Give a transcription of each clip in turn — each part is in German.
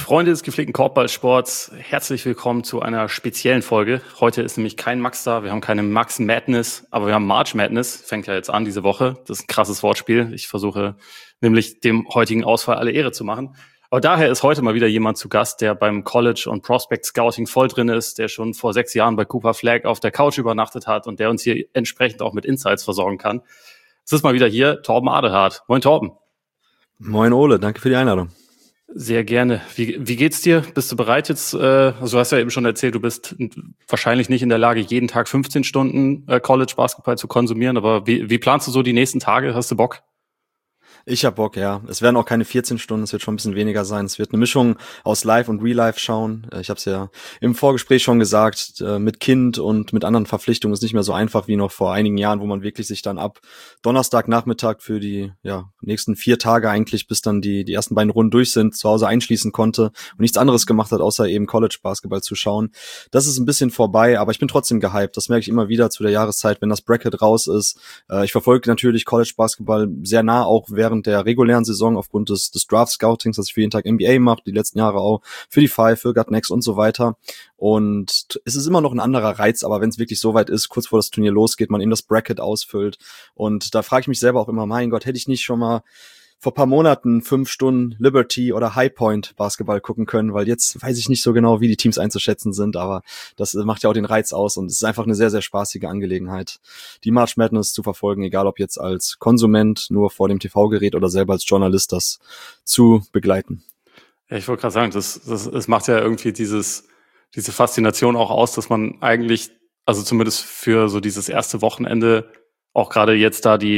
Freunde des gepflegten Korbballsports, herzlich willkommen zu einer speziellen Folge. Heute ist nämlich kein Max da, wir haben keine Max Madness, aber wir haben March Madness, fängt ja jetzt an diese Woche. Das ist ein krasses Wortspiel. Ich versuche nämlich dem heutigen Ausfall alle Ehre zu machen. Aber daher ist heute mal wieder jemand zu Gast, der beim College und Prospect Scouting voll drin ist, der schon vor 6 Jahren bei Cooper Flagg auf der Couch übernachtet hat und der uns hier entsprechend auch mit Insights versorgen kann. Es ist mal wieder hier Torben Adelhardt. Moin Torben. Moin Ole, danke für die Einladung. Sehr gerne. Wie geht's dir? Bist du bereit jetzt? Also du hast ja eben schon erzählt, du bist wahrscheinlich nicht in der Lage, jeden Tag 15 Stunden College-Basketball zu konsumieren. Aber wie planst du so die nächsten Tage? Hast du Bock? Ich hab Bock, ja. Es werden auch keine 14 Stunden, es wird schon ein bisschen weniger sein. Es wird eine Mischung aus Live und Real-Life schauen. Ich habe es ja im Vorgespräch schon gesagt, mit Kind und mit anderen Verpflichtungen ist nicht mehr so einfach wie noch vor einigen Jahren, wo man wirklich sich dann ab Donnerstagnachmittag für die nächsten 4 Tage eigentlich, bis dann die ersten beiden Runden durch sind, zu Hause einschließen konnte und nichts anderes gemacht hat, außer eben College-Basketball zu schauen. Das ist ein bisschen vorbei, aber ich bin trotzdem gehypt. Das merke ich immer wieder zu der Jahreszeit, wenn das Bracket raus ist. Ich verfolge natürlich College-Basketball sehr nah, auch während der regulären Saison aufgrund des Draft-Scoutings, das ich für jeden Tag NBA mache, die letzten Jahre auch für die Five, für Gut Next und so weiter. Und es ist immer noch ein anderer Reiz, aber wenn es wirklich so weit ist, kurz vor das Turnier losgeht, man eben das Bracket ausfüllt. Und da frage ich mich selber auch immer, mein Gott, hätte ich nicht schon mal vor paar Monaten 5 Stunden Liberty oder High Point Basketball gucken können, weil jetzt weiß ich nicht so genau, wie die Teams einzuschätzen sind, aber das macht ja auch den Reiz aus und es ist einfach eine sehr, sehr spaßige Angelegenheit, die March Madness zu verfolgen, egal ob jetzt als Konsument nur vor dem TV-Gerät oder selber als Journalist das zu begleiten. Ja, ich wollte gerade sagen, das macht ja irgendwie diese Faszination auch aus, dass man eigentlich, also zumindest für so dieses erste Wochenende, auch gerade jetzt da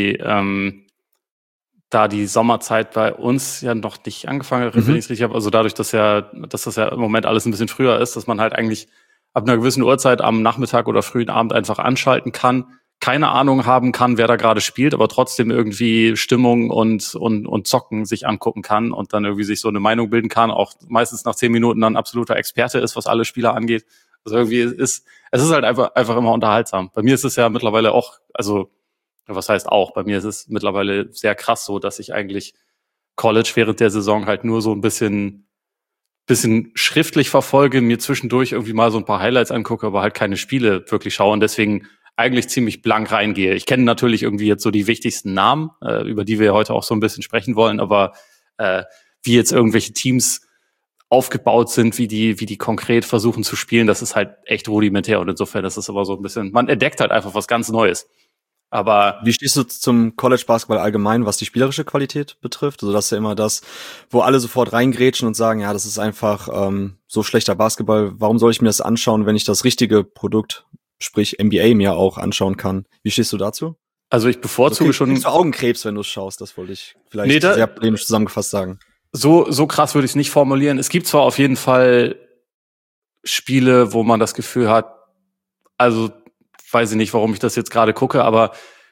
die Sommerzeit bei uns ja noch nicht angefangen hat, wenn ich es richtig habe, also dadurch, dass das ja im Moment alles ein bisschen früher ist, dass man halt eigentlich ab einer gewissen Uhrzeit am Nachmittag oder frühen Abend einfach anschalten kann, keine Ahnung haben kann, wer da gerade spielt, aber trotzdem irgendwie Stimmung und Zocken sich angucken kann und dann irgendwie sich so eine Meinung bilden kann, auch meistens nach 10 Minuten dann absoluter Experte ist, was alle Spieler angeht. Also irgendwie es ist halt einfach immer unterhaltsam. Bei mir ist es ja mittlerweile auch, also was heißt auch, bei mir ist es mittlerweile sehr krass so, dass ich eigentlich College während der Saison halt nur so ein bisschen schriftlich verfolge, mir zwischendurch irgendwie mal so ein paar Highlights angucke, aber halt keine Spiele wirklich schaue und deswegen eigentlich ziemlich blank reingehe. Ich kenne natürlich irgendwie jetzt so die wichtigsten Namen, über die wir heute auch so ein bisschen sprechen wollen, aber wie jetzt irgendwelche Teams aufgebaut sind, wie die konkret versuchen zu spielen, das ist halt echt rudimentär und insofern ist es aber so ein bisschen, man entdeckt halt einfach was ganz Neues. Aber wie stehst du zum College-Basketball allgemein, was die spielerische Qualität betrifft? Also das ist ja immer das, wo alle sofort reingrätschen und sagen, ja, das ist einfach so schlechter Basketball. Warum soll ich mir das anschauen, wenn ich das richtige Produkt, sprich NBA, mir auch anschauen kann? Wie stehst du dazu? Also ich bevorzuge schon... Kriegst du Augenkrebs, wenn du es schaust? Das wollte ich vielleicht sehr polemisch zusammengefasst sagen. So krass würde ich es nicht formulieren. Es gibt zwar auf jeden Fall Spiele, wo man das Gefühl hat, also weiß ich nicht, warum ich das jetzt gerade gucke, aber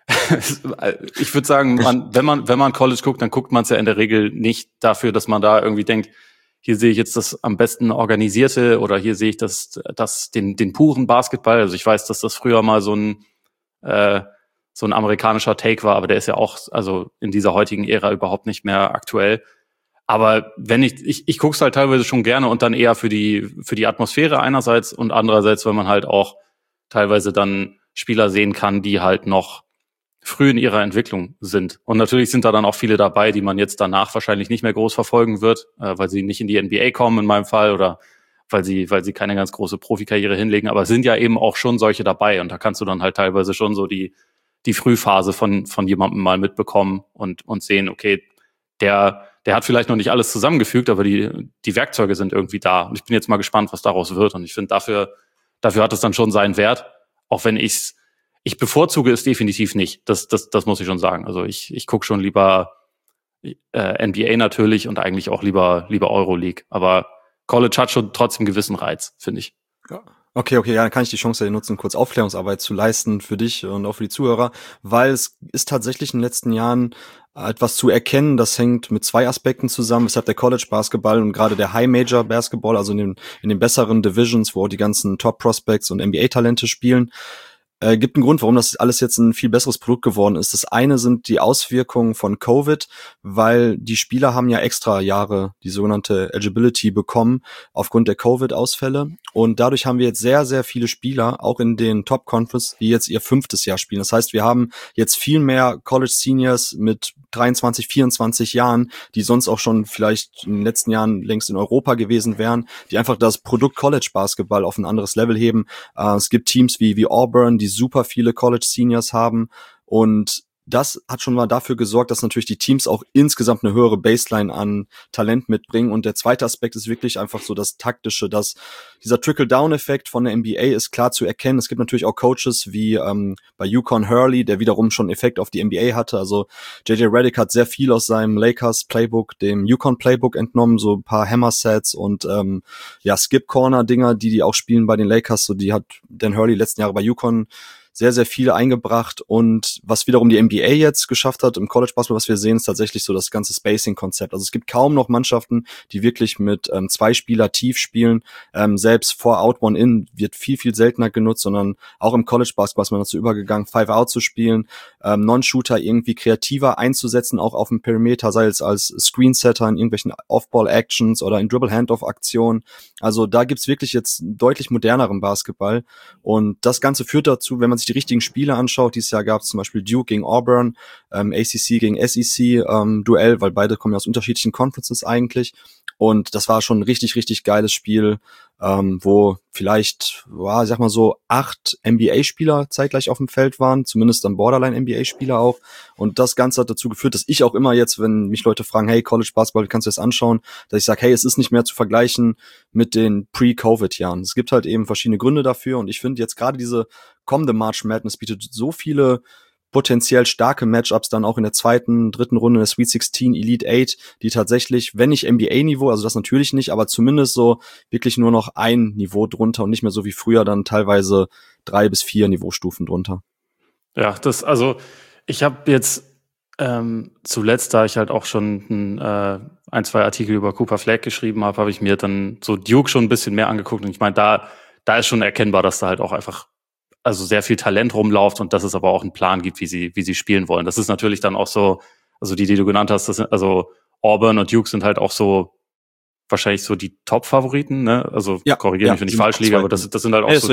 ich würde sagen, wenn man College guckt, dann guckt man es ja in der Regel nicht dafür, dass man da irgendwie denkt, hier sehe ich jetzt das am besten organisierte oder hier sehe ich den puren Basketball. Also ich weiß, dass das früher mal so ein amerikanischer Take war, aber der ist ja auch also in dieser heutigen Ära überhaupt nicht mehr aktuell. Aber wenn ich gucke es halt teilweise schon gerne und dann eher für die Atmosphäre einerseits und andererseits, weil man halt auch teilweise dann Spieler sehen kann, die halt noch früh in ihrer Entwicklung sind. Und natürlich sind da dann auch viele dabei, die man jetzt danach wahrscheinlich nicht mehr groß verfolgen wird, weil sie nicht in die NBA kommen in meinem Fall oder weil sie keine ganz große Profikarriere hinlegen. Aber es sind ja eben auch schon solche dabei und da kannst du dann halt teilweise schon so die Frühphase von jemandem mal mitbekommen und sehen, okay, der hat vielleicht noch nicht alles zusammengefügt, aber die Werkzeuge sind irgendwie da. Und ich bin jetzt mal gespannt, was daraus wird. Und ich finde, dafür hat es dann schon seinen Wert, auch wenn ich bevorzuge es definitiv nicht. Das muss ich schon sagen. Also ich gucke schon lieber NBA natürlich und eigentlich auch lieber Euroleague. Aber College hat schon trotzdem einen gewissen Reiz, finde ich. Ja. Okay, ja, dann kann ich die Chance nutzen, kurz Aufklärungsarbeit zu leisten für dich und auch für die Zuhörer, weil es ist tatsächlich in den letzten Jahren etwas zu erkennen, das hängt mit 2 Aspekten zusammen, weshalb der College-Basketball und gerade der High-Major-Basketball, also in den besseren Divisions, wo auch die ganzen Top-Prospects und NBA-Talente spielen, Gibt einen Grund, warum das alles jetzt ein viel besseres Produkt geworden ist. Das eine sind die Auswirkungen von Covid, weil die Spieler haben ja extra Jahre die sogenannte Eligibility bekommen aufgrund der Covid-Ausfälle. Und dadurch haben wir jetzt sehr, sehr viele Spieler, auch in den Top-Conference, die jetzt ihr 5. Jahr spielen. Das heißt, wir haben jetzt viel mehr College-Seniors mit 23, 24 Jahren, die sonst auch schon vielleicht in den letzten Jahren längst in Europa gewesen wären, die einfach das Produkt College-Basketball auf ein anderes Level heben. Es gibt Teams wie Auburn, die super viele College-Seniors haben, und das hat schon mal dafür gesorgt, dass natürlich die Teams auch insgesamt eine höhere Baseline an Talent mitbringen. Und der zweite Aspekt ist wirklich einfach so das Taktische, dass dieser Trickle-Down-Effekt von der NBA ist klar zu erkennen. Es gibt natürlich auch Coaches wie bei UConn Hurley, der wiederum schon Effekt auf die NBA hatte. Also JJ Redick hat sehr viel aus seinem Lakers-Playbook, dem UConn-Playbook entnommen, so ein paar Hammer-Sets und Skip-Corner-Dinger, die auch spielen bei den Lakers. So, die hat Dan Hurley letzten Jahre bei UConn sehr, sehr viel eingebracht, und was wiederum die NBA jetzt geschafft hat im College Basketball, was wir sehen, ist tatsächlich so das ganze Spacing-Konzept. Also es gibt kaum noch Mannschaften, die wirklich mit 2 Spieler tief spielen. Selbst 4-Out, 1-In wird viel, viel seltener genutzt, sondern auch im College Basketball ist man dazu übergegangen, 5-Out zu spielen, Non-Shooter irgendwie kreativer einzusetzen, auch auf dem Perimeter, sei es als Screensetter in irgendwelchen Off-Ball-Actions oder in Dribble-Hand-Off-Aktionen. Also da gibt's wirklich jetzt deutlich moderneren Basketball, und das Ganze führt dazu, wenn man sich die richtigen Spiele anschaut, dieses Jahr gab es zum Beispiel Duke gegen Auburn, ACC gegen SEC Duell, weil beide kommen ja aus unterschiedlichen Conferences eigentlich, und das war schon ein richtig, richtig geiles Spiel, wo vielleicht, ich sag mal so, 8 NBA-Spieler zeitgleich auf dem Feld waren, zumindest dann Borderline-NBA-Spieler auch, und das Ganze hat dazu geführt, dass ich auch immer jetzt, wenn mich Leute fragen, hey, College Basketball, kannst du das anschauen, dass ich sage, hey, es ist nicht mehr zu vergleichen mit den Pre-Covid-Jahren. Es gibt halt eben verschiedene Gründe dafür, und ich finde jetzt gerade diese kommende March Madness bietet so viele potenziell starke Matchups dann auch in der 2., 3. Runde der Sweet 16, Elite 8, die tatsächlich, wenn nicht NBA-Niveau, also das natürlich nicht, aber zumindest so wirklich nur noch ein Niveau drunter und nicht mehr so wie früher dann teilweise 3 bis 4 Niveaustufen drunter. Ja, also ich habe jetzt zuletzt, da ich halt auch schon 1-2 Artikel über Cooper Flagg geschrieben habe ich mir dann so Duke schon ein bisschen mehr angeguckt, und ich meine, da ist schon erkennbar, dass da halt auch einfach sehr viel Talent rumläuft, und dass es aber auch einen Plan gibt, wie sie spielen wollen. Das ist natürlich dann auch so, also die du genannt hast, also Auburn und Duke sind halt auch so wahrscheinlich so die Top-Favoriten, ne? Also korrigiere mich, wenn ich falsch liege, aber das sind halt auch so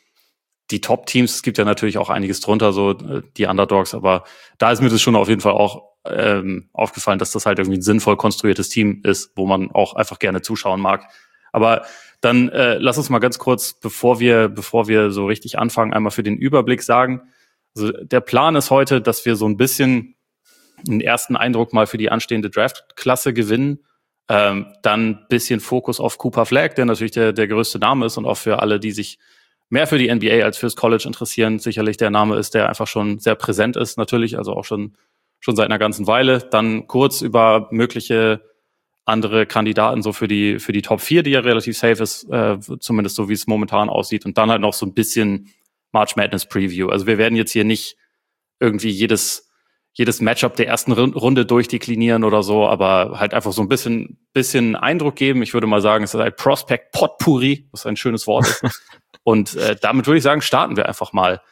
die Top-Teams. Es gibt ja natürlich auch einiges drunter, so die Underdogs, aber da ist mir das schon auf jeden Fall auch aufgefallen, dass das halt irgendwie ein sinnvoll konstruiertes Team ist, wo man auch einfach gerne zuschauen mag. Aber dann lass uns mal ganz kurz, bevor wir so richtig anfangen, einmal für den Überblick sagen. Also der Plan ist heute, dass wir so ein bisschen einen ersten Eindruck mal für die anstehende Draft-Klasse gewinnen. Dann ein bisschen Fokus auf Cooper Flagg, der natürlich der größte Name ist und auch für alle, die sich mehr für die NBA als fürs College interessieren, sicherlich der Name ist, der einfach schon sehr präsent ist, natürlich, also auch schon seit einer ganzen Weile. Dann kurz über mögliche andere Kandidaten so für die Top 4, die ja relativ safe ist, zumindest so wie es momentan aussieht, und dann halt noch so ein bisschen March Madness Preview. Also wir werden jetzt hier nicht irgendwie jedes Matchup der ersten Runde durchdeklinieren oder so, aber halt einfach so ein bisschen Eindruck geben. Ich würde mal sagen, es ist ein Prospect Potpourri, was ein schönes Wort ist. Und damit würde ich sagen, starten wir einfach mal.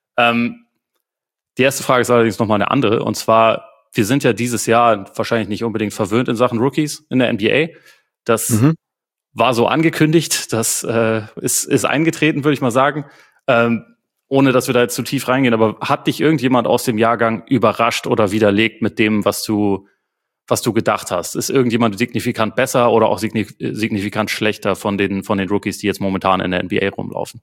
Die erste Frage ist allerdings nochmal eine andere, und zwar, wir sind ja dieses Jahr wahrscheinlich nicht unbedingt verwöhnt in Sachen Rookies in der NBA. Das war so angekündigt, das ist eingetreten, würde ich mal sagen. Ohne dass wir da jetzt zu tief reingehen, aber hat dich irgendjemand aus dem Jahrgang überrascht oder widerlegt mit dem, was du gedacht hast? Ist irgendjemand signifikant besser oder auch signifikant schlechter von den Rookies, die jetzt momentan in der NBA rumlaufen?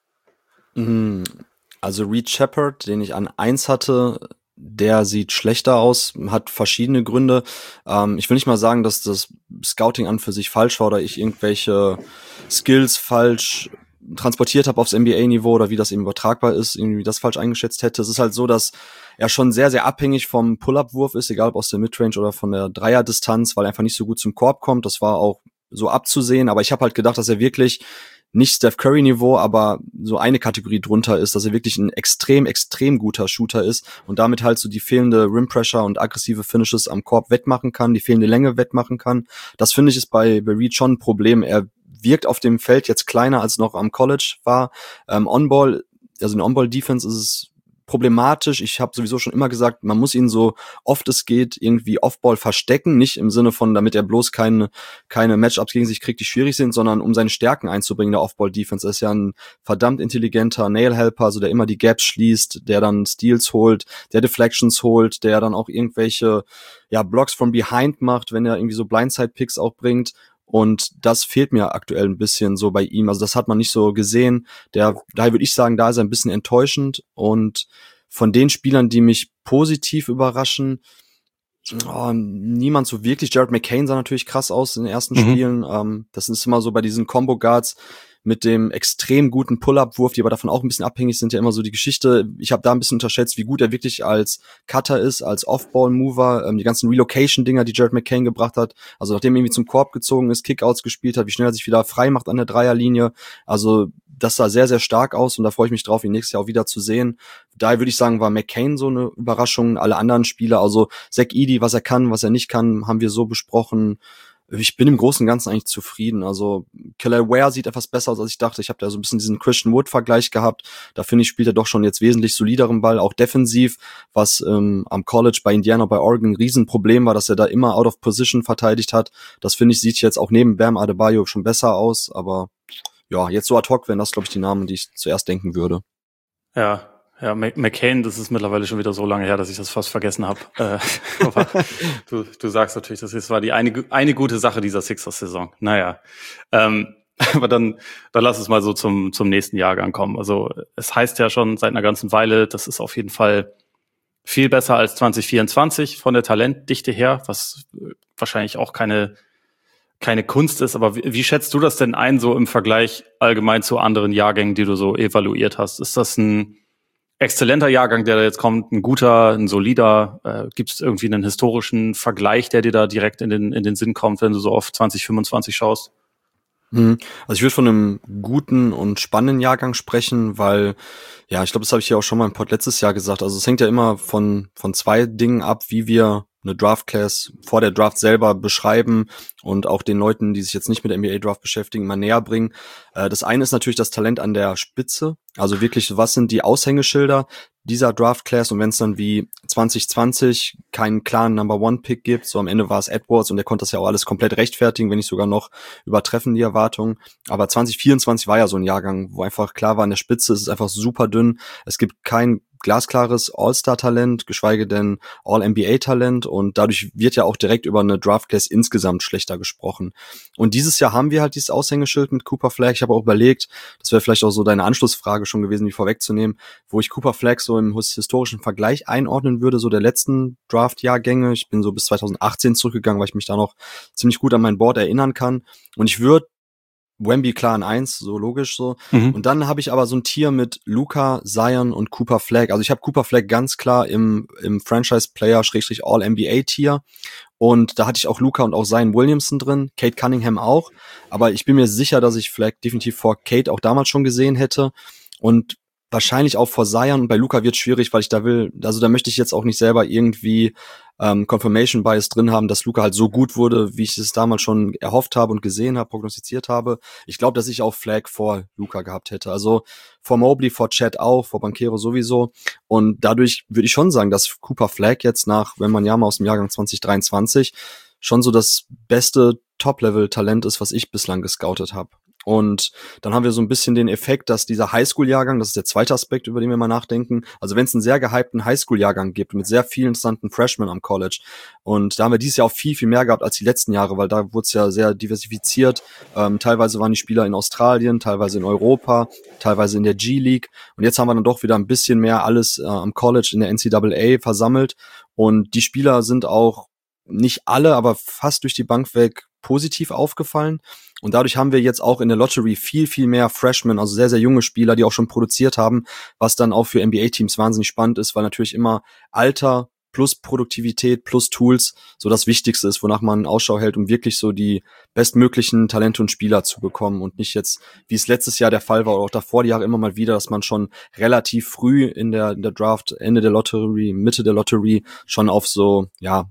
Also Reed Sheppard, den ich an 1 hatte, der sieht schlechter aus, hat verschiedene Gründe. Ich will nicht mal sagen, dass das Scouting an für sich falsch war oder ich irgendwelche Skills falsch transportiert habe aufs NBA-Niveau oder wie das eben übertragbar ist, irgendwie das falsch eingeschätzt hätte. Es ist halt so, dass er schon sehr, sehr abhängig vom Pull-Up-Wurf ist, egal ob aus der Midrange oder von der Dreierdistanz, weil er einfach nicht so gut zum Korb kommt. Das war auch so abzusehen, aber ich habe halt gedacht, dass er wirklich nicht Steph Curry Niveau, aber so eine Kategorie drunter ist, dass er wirklich ein extrem, extrem guter Shooter ist und damit halt so die fehlende Rim Pressure und aggressive Finishes am Korb wettmachen kann, die fehlende Länge wettmachen kann. Das finde ich ist bei Reed schon ein Problem. Er wirkt auf dem Feld jetzt kleiner als noch am College war. On-Ball also in der On-Ball-Defense ist es problematisch. Ich habe sowieso schon immer gesagt, man muss ihn so oft es geht irgendwie Off-Ball verstecken, nicht im Sinne von, damit er bloß keine Matchups gegen sich kriegt, die schwierig sind, sondern um seine Stärken einzubringen, der Off-Ball-Defense. Er ist ja ein verdammt intelligenter Nail-Helper, also der immer die Gaps schließt, der dann Steals holt, der Deflections holt, der dann auch irgendwelche Blocks from behind macht, wenn er irgendwie so Blindside-Picks auch bringt. Und das fehlt mir aktuell ein bisschen so bei ihm. Also das hat man nicht so gesehen. Daher würde ich sagen, da ist er ein bisschen enttäuschend. Und von den Spielern, die mich positiv überraschen, niemand so wirklich. Jared McCain sah natürlich krass aus in den ersten Spielen. Das ist immer so bei diesen Combo Guards mit dem extrem guten Pull-Up-Wurf, die aber davon auch ein bisschen abhängig sind, ja immer so die Geschichte. Ich habe da ein bisschen unterschätzt, wie gut er wirklich als Cutter ist, als Off-Ball-Mover, die ganzen Relocation-Dinger, die Jared McCain gebracht hat. Also nachdem er irgendwie zum Korb gezogen ist, Kickouts gespielt hat, wie schnell er sich wieder frei macht an der Dreierlinie. Also das sah sehr, sehr stark aus und da freue ich mich drauf, ihn nächstes Jahr auch wieder zu sehen. Daher würde ich sagen, war McCain so eine Überraschung. Alle anderen Spieler, also Zach Edey, was er kann, was er nicht kann, haben wir so besprochen. Ich bin im Großen und Ganzen eigentlich zufrieden. Also Kelly Ware sieht etwas besser aus, als ich dachte. Ich habe da so ein bisschen diesen Christian Wood-Vergleich gehabt. Da finde ich, spielt er doch schon jetzt wesentlich solideren Ball, auch defensiv, was am College bei Indiana, bei Oregon ein Riesenproblem war, dass er da immer out of position verteidigt hat. Das finde ich, sieht jetzt auch neben Bam Adebayo schon besser aus. Aber ja, jetzt so ad hoc wären das, glaube ich, die Namen, die ich zuerst denken würde. Ja, McCain, das ist mittlerweile schon wieder so lange her, dass ich das fast vergessen habe. Aber du sagst natürlich, das war die eine gute Sache dieser Sixers-Saison. Naja, aber dann lass uns mal so zum nächsten Jahrgang kommen. Also es heißt ja schon seit einer ganzen Weile, das ist auf jeden Fall viel besser als 2024 von der Talentdichte her, was wahrscheinlich auch keine Kunst ist. Aber wie schätzt du das denn ein, so im Vergleich allgemein zu anderen Jahrgängen, die du so evaluiert hast? Ist das ein exzellenter Jahrgang, der da jetzt kommt, ein guter, ein solider? Gibt es irgendwie einen historischen Vergleich, der dir da direkt in den Sinn kommt, wenn du so auf 2025 schaust? Also ich würde von einem guten und spannenden Jahrgang sprechen, weil, ja, ich glaube, das habe ich ja auch schon mal im Pod letztes Jahr gesagt. Also es hängt ja immer von zwei Dingen ab, wie wir eine Draft-Class vor der Draft selber beschreiben und auch den Leuten, die sich jetzt nicht mit der NBA-Draft beschäftigen, mal näher bringen. Das eine ist natürlich das Talent an der Spitze. Also wirklich, was sind die Aushängeschilder dieser Draft-Class? Und wenn es dann wie 2020 keinen klaren Number-One-Pick gibt, so am Ende war es Edwards und der konnte das ja auch alles komplett rechtfertigen, wenn nicht sogar noch übertreffen die Erwartungen. Aber 2024 war ja so ein Jahrgang, wo einfach klar war, an der Spitze ist es einfach super dünn. Es gibt kein glasklares All-Star-Talent, geschweige denn All-NBA-Talent und dadurch wird ja auch direkt über eine Draft-Class insgesamt schlechter gesprochen. Und dieses Jahr haben wir halt dieses Aushängeschild mit Cooper Flagg. Ich habe auch überlegt, das wäre vielleicht auch so deine Anschlussfrage schon gewesen, die vorwegzunehmen, wo ich Cooper Flagg so im historischen Vergleich einordnen würde, so der letzten Draft-Jahrgänge. Ich bin so bis 2018 zurückgegangen, weil ich mich da noch ziemlich gut an mein Board erinnern kann. Und ich würde Wemby klar in 1, so logisch so. Und dann habe ich aber so ein Tier mit Luka, Zion und Cooper Flagg. Also ich habe Cooper Flagg ganz klar im Franchise-Player-All-NBA-Tier. Und da hatte ich auch Luka und auch Zion Williamson drin, Kate Cunningham auch. Aber ich bin mir sicher, dass ich Flagg definitiv vor Kate auch damals schon gesehen hätte. Und wahrscheinlich auch vor Zion. Und bei Luka wird schwierig, weil ich da möchte ich jetzt auch nicht selber irgendwie Confirmation Bias drin haben, dass Luka halt so gut wurde, wie ich es damals schon erhofft habe und gesehen habe, prognostiziert habe. Ich glaube, dass ich auch Flagg vor Luka gehabt hätte. Also vor Mobley, vor Chet auch, vor Banchero sowieso. Und dadurch würde ich schon sagen, dass Cooper Flagg jetzt wenn man ja mal aus dem Jahrgang 2023 schon so das beste Top-Level-Talent ist, was ich bislang gescoutet habe. Und dann haben wir so ein bisschen den Effekt, dass dieser Highschool-Jahrgang, das ist der zweite Aspekt, über den wir mal nachdenken, also wenn es einen sehr gehypten Highschool-Jahrgang gibt mit sehr vielen interessanten Freshmen am College und da haben wir dieses Jahr auch viel, viel mehr gehabt als die letzten Jahre, weil da wurde es ja sehr diversifiziert. Teilweise waren die Spieler in Australien, teilweise in Europa, teilweise in der G-League und jetzt haben wir dann doch wieder ein bisschen mehr alles am College in der NCAA versammelt und die Spieler sind auch nicht alle, aber fast durch die Bank weg positiv aufgefallen. Und dadurch haben wir jetzt auch in der Lottery viel, viel mehr Freshmen, also sehr, sehr junge Spieler, die auch schon produziert haben, was dann auch für NBA-Teams wahnsinnig spannend ist, weil natürlich immer Alter plus Produktivität plus Tools so das Wichtigste ist, wonach man Ausschau hält, um wirklich so die bestmöglichen Talente und Spieler zu bekommen und nicht jetzt, wie es letztes Jahr der Fall war oder auch davor die Jahre immer mal wieder, dass man schon relativ früh in der Draft, Ende der Lottery, Mitte der Lottery schon auf so, ja,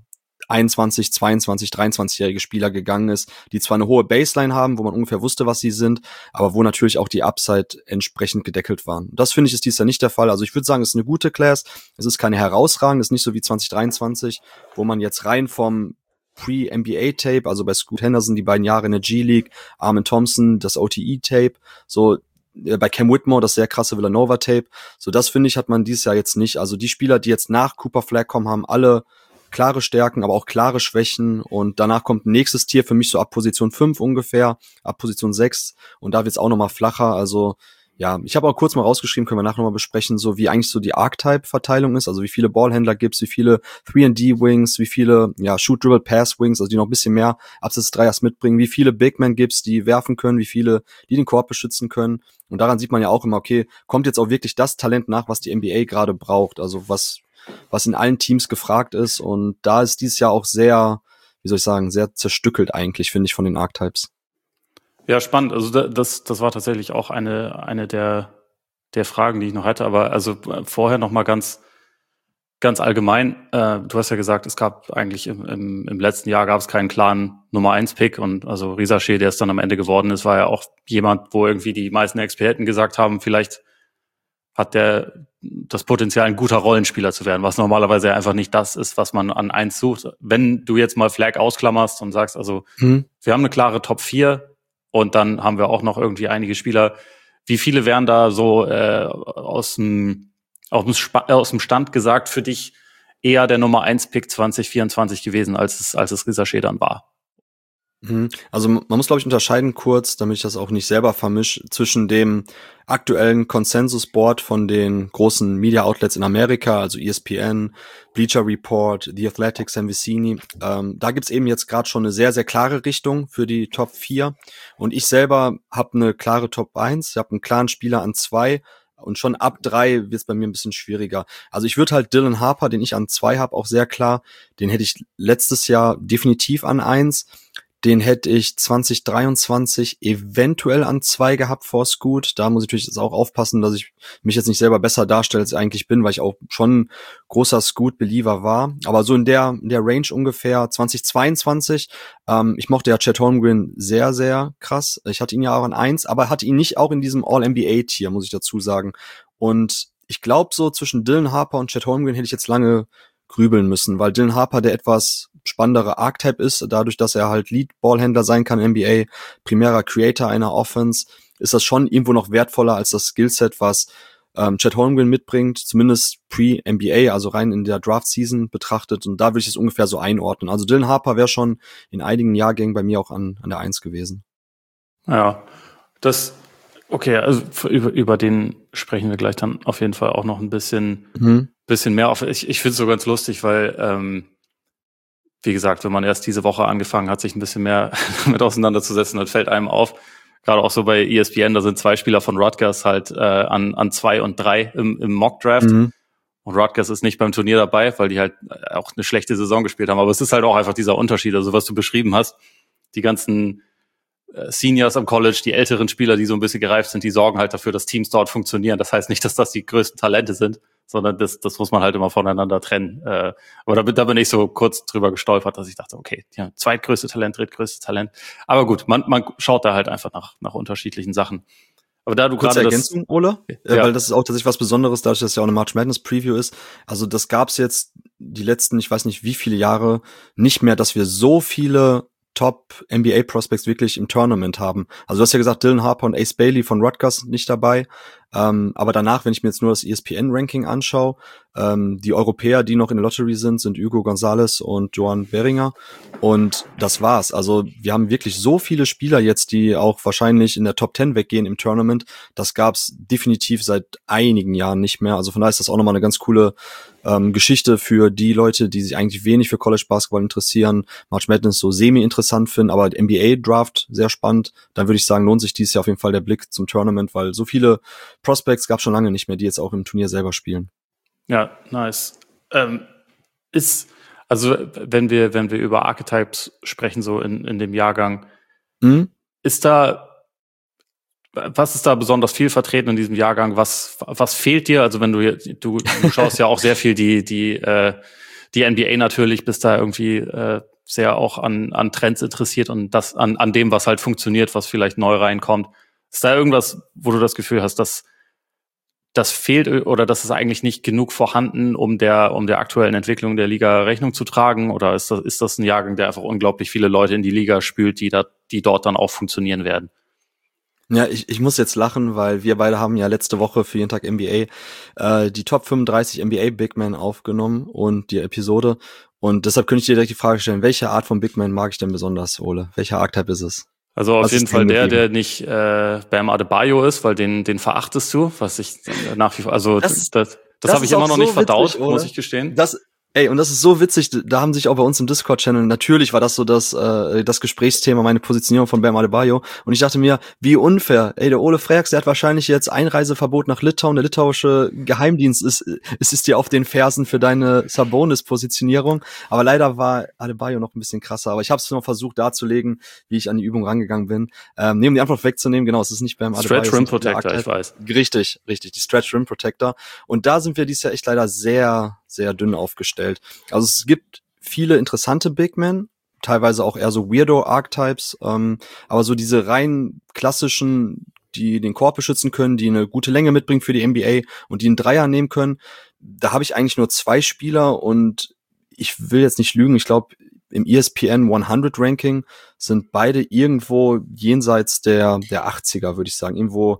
21, 22, 23-jährige Spieler gegangen ist, die zwar eine hohe Baseline haben, wo man ungefähr wusste, was sie sind, aber wo natürlich auch die Upside entsprechend gedeckelt waren. Das finde ich ist dies Jahr nicht der Fall. Also ich würde sagen, es ist eine gute Class. Es ist keine herausragende, es ist nicht so wie 2023, wo man jetzt rein vom Pre-NBA-Tape, also bei Scoot Henderson die beiden Jahre in der G-League, Armin Thompson, das OTE-Tape, so bei Cam Whitmore das sehr krasse Villanova-Tape. So, das finde ich, hat man dieses Jahr jetzt nicht. Also die Spieler, die jetzt nach Cooper Flagg kommen, haben alle klare Stärken, aber auch klare Schwächen. Und danach kommt ein nächstes Tier für mich so ab Position 5 ungefähr, ab Position 6. Und da wird's auch nochmal flacher. Also ja, ich habe auch kurz mal rausgeschrieben, können wir nachher nochmal besprechen, so wie eigentlich so die Archetype-Verteilung ist, also wie viele Ballhändler gibt's, wie viele 3&D-Wings, wie viele Shoot-Dribble-Pass-Wings, also die noch ein bisschen mehr Abseits-Dreiers mitbringen, wie viele Big-Men gibt's, die werfen können, wie viele, die den Korb beschützen können. Und daran sieht man ja auch immer, okay, kommt jetzt auch wirklich das Talent nach, was die NBA gerade braucht, also was in allen Teams gefragt ist. Und da ist dieses Jahr auch sehr, wie soll ich sagen, sehr zerstückelt eigentlich, finde ich, von den Archetypes. Ja, spannend. Also das war tatsächlich auch eine der Fragen, die ich noch hatte. Aber also vorher noch mal ganz allgemein. Du hast ja gesagt, es gab eigentlich im letzten Jahr gab es keinen klaren Nummer 1 Pick und also Risacher, der es dann am Ende geworden ist, war ja auch jemand, wo irgendwie die meisten Experten gesagt haben, vielleicht hat der das Potenzial, ein guter Rollenspieler zu werden, was normalerweise einfach nicht das ist, was man an 1 sucht. Wenn du jetzt mal Flagg ausklammerst und sagst, also wir haben eine klare Top 4, und dann haben wir auch noch irgendwie einige Spieler. Wie viele wären da so aus dem Stand gesagt für dich eher der Nummer 1 Pick 2024 gewesen, als es Risacher dann war? Also man muss, glaube ich, unterscheiden kurz, damit ich das auch nicht selber vermische, zwischen dem aktuellen Consensus-Board von den großen Media-Outlets in Amerika, also ESPN, Bleacher Report, The Athletic, Sam Vecini. Da gibt's eben jetzt gerade schon eine sehr, sehr klare Richtung für die Top 4. Und ich selber habe eine klare Top 1, ich habe einen klaren Spieler an 2. Und schon ab 3 wird's bei mir ein bisschen schwieriger. Also ich würde halt Dylan Harper, den ich an 2 habe, auch sehr klar, den hätte ich letztes Jahr definitiv an 1. Den hätte ich 2023 eventuell an 2 gehabt vor Scoot. Da muss ich natürlich jetzt auch aufpassen, dass ich mich jetzt nicht selber besser darstelle, als ich eigentlich bin, weil ich auch schon großer Scoot-Believer war. Aber so in der Range ungefähr 2022. Ich mochte ja Chet Holmgren sehr, sehr krass. Ich hatte ihn ja auch an 1, aber hatte ihn nicht auch in diesem All-NBA-Tier, muss ich dazu sagen. Und ich glaube, so zwischen Dylan Harper und Chet Holmgren hätte ich jetzt lange grübeln müssen, weil Dylan Harper der etwas spannendere Archetype ist, dadurch, dass er halt Lead-Ballhändler sein kann in NBA, primärer Creator einer Offense, ist das schon irgendwo noch wertvoller als das Skillset, was Chet Holmgren mitbringt, zumindest pre-NBA, also rein in der Draft-Season betrachtet, und da würde ich es ungefähr so einordnen. Also Dylan Harper wäre schon in einigen Jahrgängen bei mir auch an der 1 gewesen. Ja, okay, also über den sprechen wir gleich dann auf jeden Fall auch noch ein bisschen mehr auf. Ich finde es so ganz lustig, weil wie gesagt, wenn man erst diese Woche angefangen hat, sich ein bisschen mehr damit auseinanderzusetzen, dann fällt einem auf, gerade auch so bei ESPN, da sind 2 Spieler von Rutgers halt an 2 und 3 im Mock-Draft. Und Rutgers ist nicht beim Turnier dabei, weil die halt auch eine schlechte Saison gespielt haben. Aber es ist halt auch einfach dieser Unterschied, also was du beschrieben hast, die ganzen Seniors am College, die älteren Spieler, die so ein bisschen gereift sind, die sorgen halt dafür, dass Teams dort funktionieren. Das heißt nicht, dass das die größten Talente sind, sondern das muss man halt immer voneinander trennen. Aber da bin ich so kurz drüber gestolpert, dass ich dachte, okay, ja, zweitgrößte Talent, drittgrößte Talent. Aber gut, man schaut da halt einfach nach unterschiedlichen Sachen. Aber da du kurze gerade Ergänzung, Ole, ja. Weil das ist auch tatsächlich was Besonderes, dadurch, dass es ja auch eine March Madness Preview ist. Also das gab's jetzt die letzten, ich weiß nicht wie viele Jahre nicht mehr, dass wir so viele Top-NBA-Prospects wirklich im Tournament haben. Also du hast ja gesagt, Dylan Harper und Ace Bailey von Rutgers nicht dabei. Aber danach, wenn ich mir jetzt nur das ESPN-Ranking anschaue, die Europäer, die noch in der Lottery sind Hugo Gonzalez und Johan Beringer. Und das war's. Also wir haben wirklich so viele Spieler jetzt, die auch wahrscheinlich in der Top 10 weggehen im Tournament. Das gab's definitiv seit einigen Jahren nicht mehr. Also von daher ist das auch nochmal eine ganz coole Geschichte für die Leute, die sich eigentlich wenig für College Basketball interessieren, March Madness so semi-interessant finden, aber NBA Draft sehr spannend. Dann würde ich sagen, lohnt sich dieses Jahr auf jeden Fall der Blick zum Tournament, weil so viele Prospects gab es schon lange nicht mehr, die jetzt auch im Turnier selber spielen. Ja, nice. Also wenn wir über Archetypes sprechen, so in dem Jahrgang, was ist da besonders viel vertreten in diesem Jahrgang? Was fehlt dir? Also wenn du schaust ja auch sehr viel die die NBA natürlich bis da irgendwie sehr auch an Trends interessiert und das an dem, was halt funktioniert, was vielleicht neu reinkommt. Ist da irgendwas, wo du das Gefühl hast, dass das fehlt oder dass es eigentlich nicht genug vorhanden, um der aktuellen Entwicklung der Liga Rechnung zu tragen? Oder ist das ein Jahrgang, der einfach unglaublich viele Leute in die Liga spült, die dort dann auch funktionieren werden? Ja, ich muss jetzt lachen, weil wir beide haben ja letzte Woche für jeden Tag NBA die Top 35 NBA Big Men aufgenommen und die Episode. Und deshalb könnte ich dir direkt die Frage stellen, welche Art von Big Man mag ich denn besonders, Ole? Welcher Archetype ist es? Also auf jeden Fall der nicht Bam Adebayo ist, weil den verachtest du, was ich nach wie vor, also das habe ich immer noch nicht verdaut, witzig, muss ich gestehen. Und das ist so witzig, da haben sich auch bei uns im Discord-Channel, natürlich war das so das Gesprächsthema, meine Positionierung von Bam Adebayo. Und ich dachte mir, wie unfair. Der Ole Freaks, der hat wahrscheinlich jetzt Einreiseverbot nach Litauen. Der litauische Geheimdienst ist dir auf den Fersen für deine Sabonis-Positionierung. Aber leider war Adebayo noch ein bisschen krasser. Aber ich habe es noch versucht darzulegen, wie ich an die Übung rangegangen bin. Um die Antwort wegzunehmen, genau, es ist nicht Bam Adebayo. Stretch Rim Protector, ich weiß. Richtig, die Stretch Rim Protector. Und da sind wir dieses Jahr echt leider sehr, sehr dünn aufgestellt. Also es gibt viele interessante Big Men, teilweise auch eher so Weirdo-Archetypes, aber so diese rein klassischen, die den Korb beschützen können, die eine gute Länge mitbringen für die NBA und die einen Dreier nehmen können, da habe ich eigentlich nur 2 Spieler und ich will jetzt nicht lügen, ich glaube im ESPN 100 Ranking sind beide irgendwo jenseits der 80er, würde ich sagen, irgendwo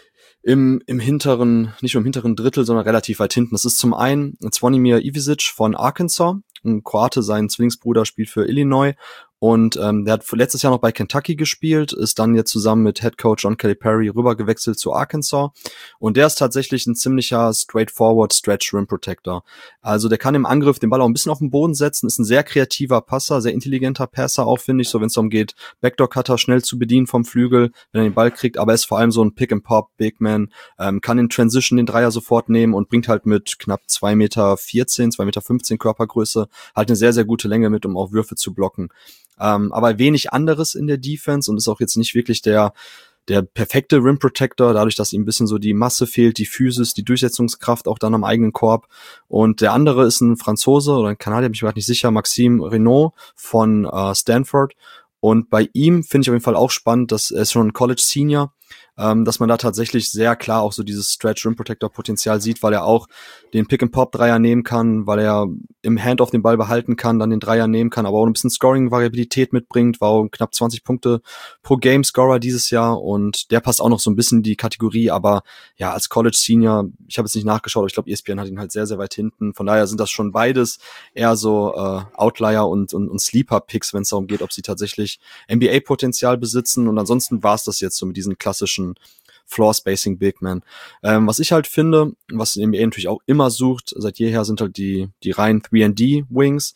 im hinteren, nicht nur im hinteren Drittel, sondern relativ weit hinten. Das ist zum einen Zvonimir Ivisic von Arkansas, ein Kroate, sein Zwillingsbruder spielt für Illinois und der hat letztes Jahr noch bei Kentucky gespielt, ist dann jetzt zusammen mit Headcoach John Calipari rübergewechselt zu Arkansas und der ist tatsächlich ein ziemlicher straightforward Stretch Rim Protector. Also der kann im Angriff den Ball auch ein bisschen auf den Boden setzen, ist ein sehr kreativer Passer, sehr intelligenter Passer auch, finde ich, so wenn es darum geht, Backdoor Cutter schnell zu bedienen vom Flügel, wenn er den Ball kriegt, aber er ist vor allem so ein Pick-and-Pop Big Man, kann in Transition den Dreier sofort nehmen und bringt halt mit knapp 2,14 Meter, 2,15 Meter Körpergröße halt eine sehr, sehr gute Länge mit, um auch Würfe zu blocken. Aber wenig anderes in der Defense und ist auch jetzt nicht wirklich der perfekte Rim Protector, dadurch, dass ihm ein bisschen so die Masse fehlt, die Physis, die Durchsetzungskraft auch dann am eigenen Korb. Und der andere ist ein Franzose oder ein Kanadier, bin ich mir gerade nicht sicher, Maxime Renaud von Stanford. Und bei ihm finde ich auf jeden Fall auch spannend, dass er ist schon ein College Senior, dass man da tatsächlich sehr klar auch so dieses Stretch Rim Protector Potenzial sieht, weil er auch den Pick-and-Pop-Dreier nehmen kann, weil er im Handoff den Ball behalten kann, dann den Dreier nehmen kann, aber auch ein bisschen Scoring-Variabilität mitbringt, war auch knapp 20 Punkte pro Game-Scorer dieses Jahr und der passt auch noch so ein bisschen in die Kategorie, aber ja, als College Senior, ich habe jetzt nicht nachgeschaut, aber ich glaube, ESPN hat ihn halt sehr, sehr weit hinten, von daher sind das schon beides eher so Outlier und Sleeper-Picks, wenn es darum geht, ob sie tatsächlich NBA-Potenzial besitzen und ansonsten war es das jetzt so mit diesen klassischen Floor-Spacing Big Man. Was ich halt finde, was die NBA natürlich auch immer sucht, seit jeher sind halt die reinen 3&D-Wings.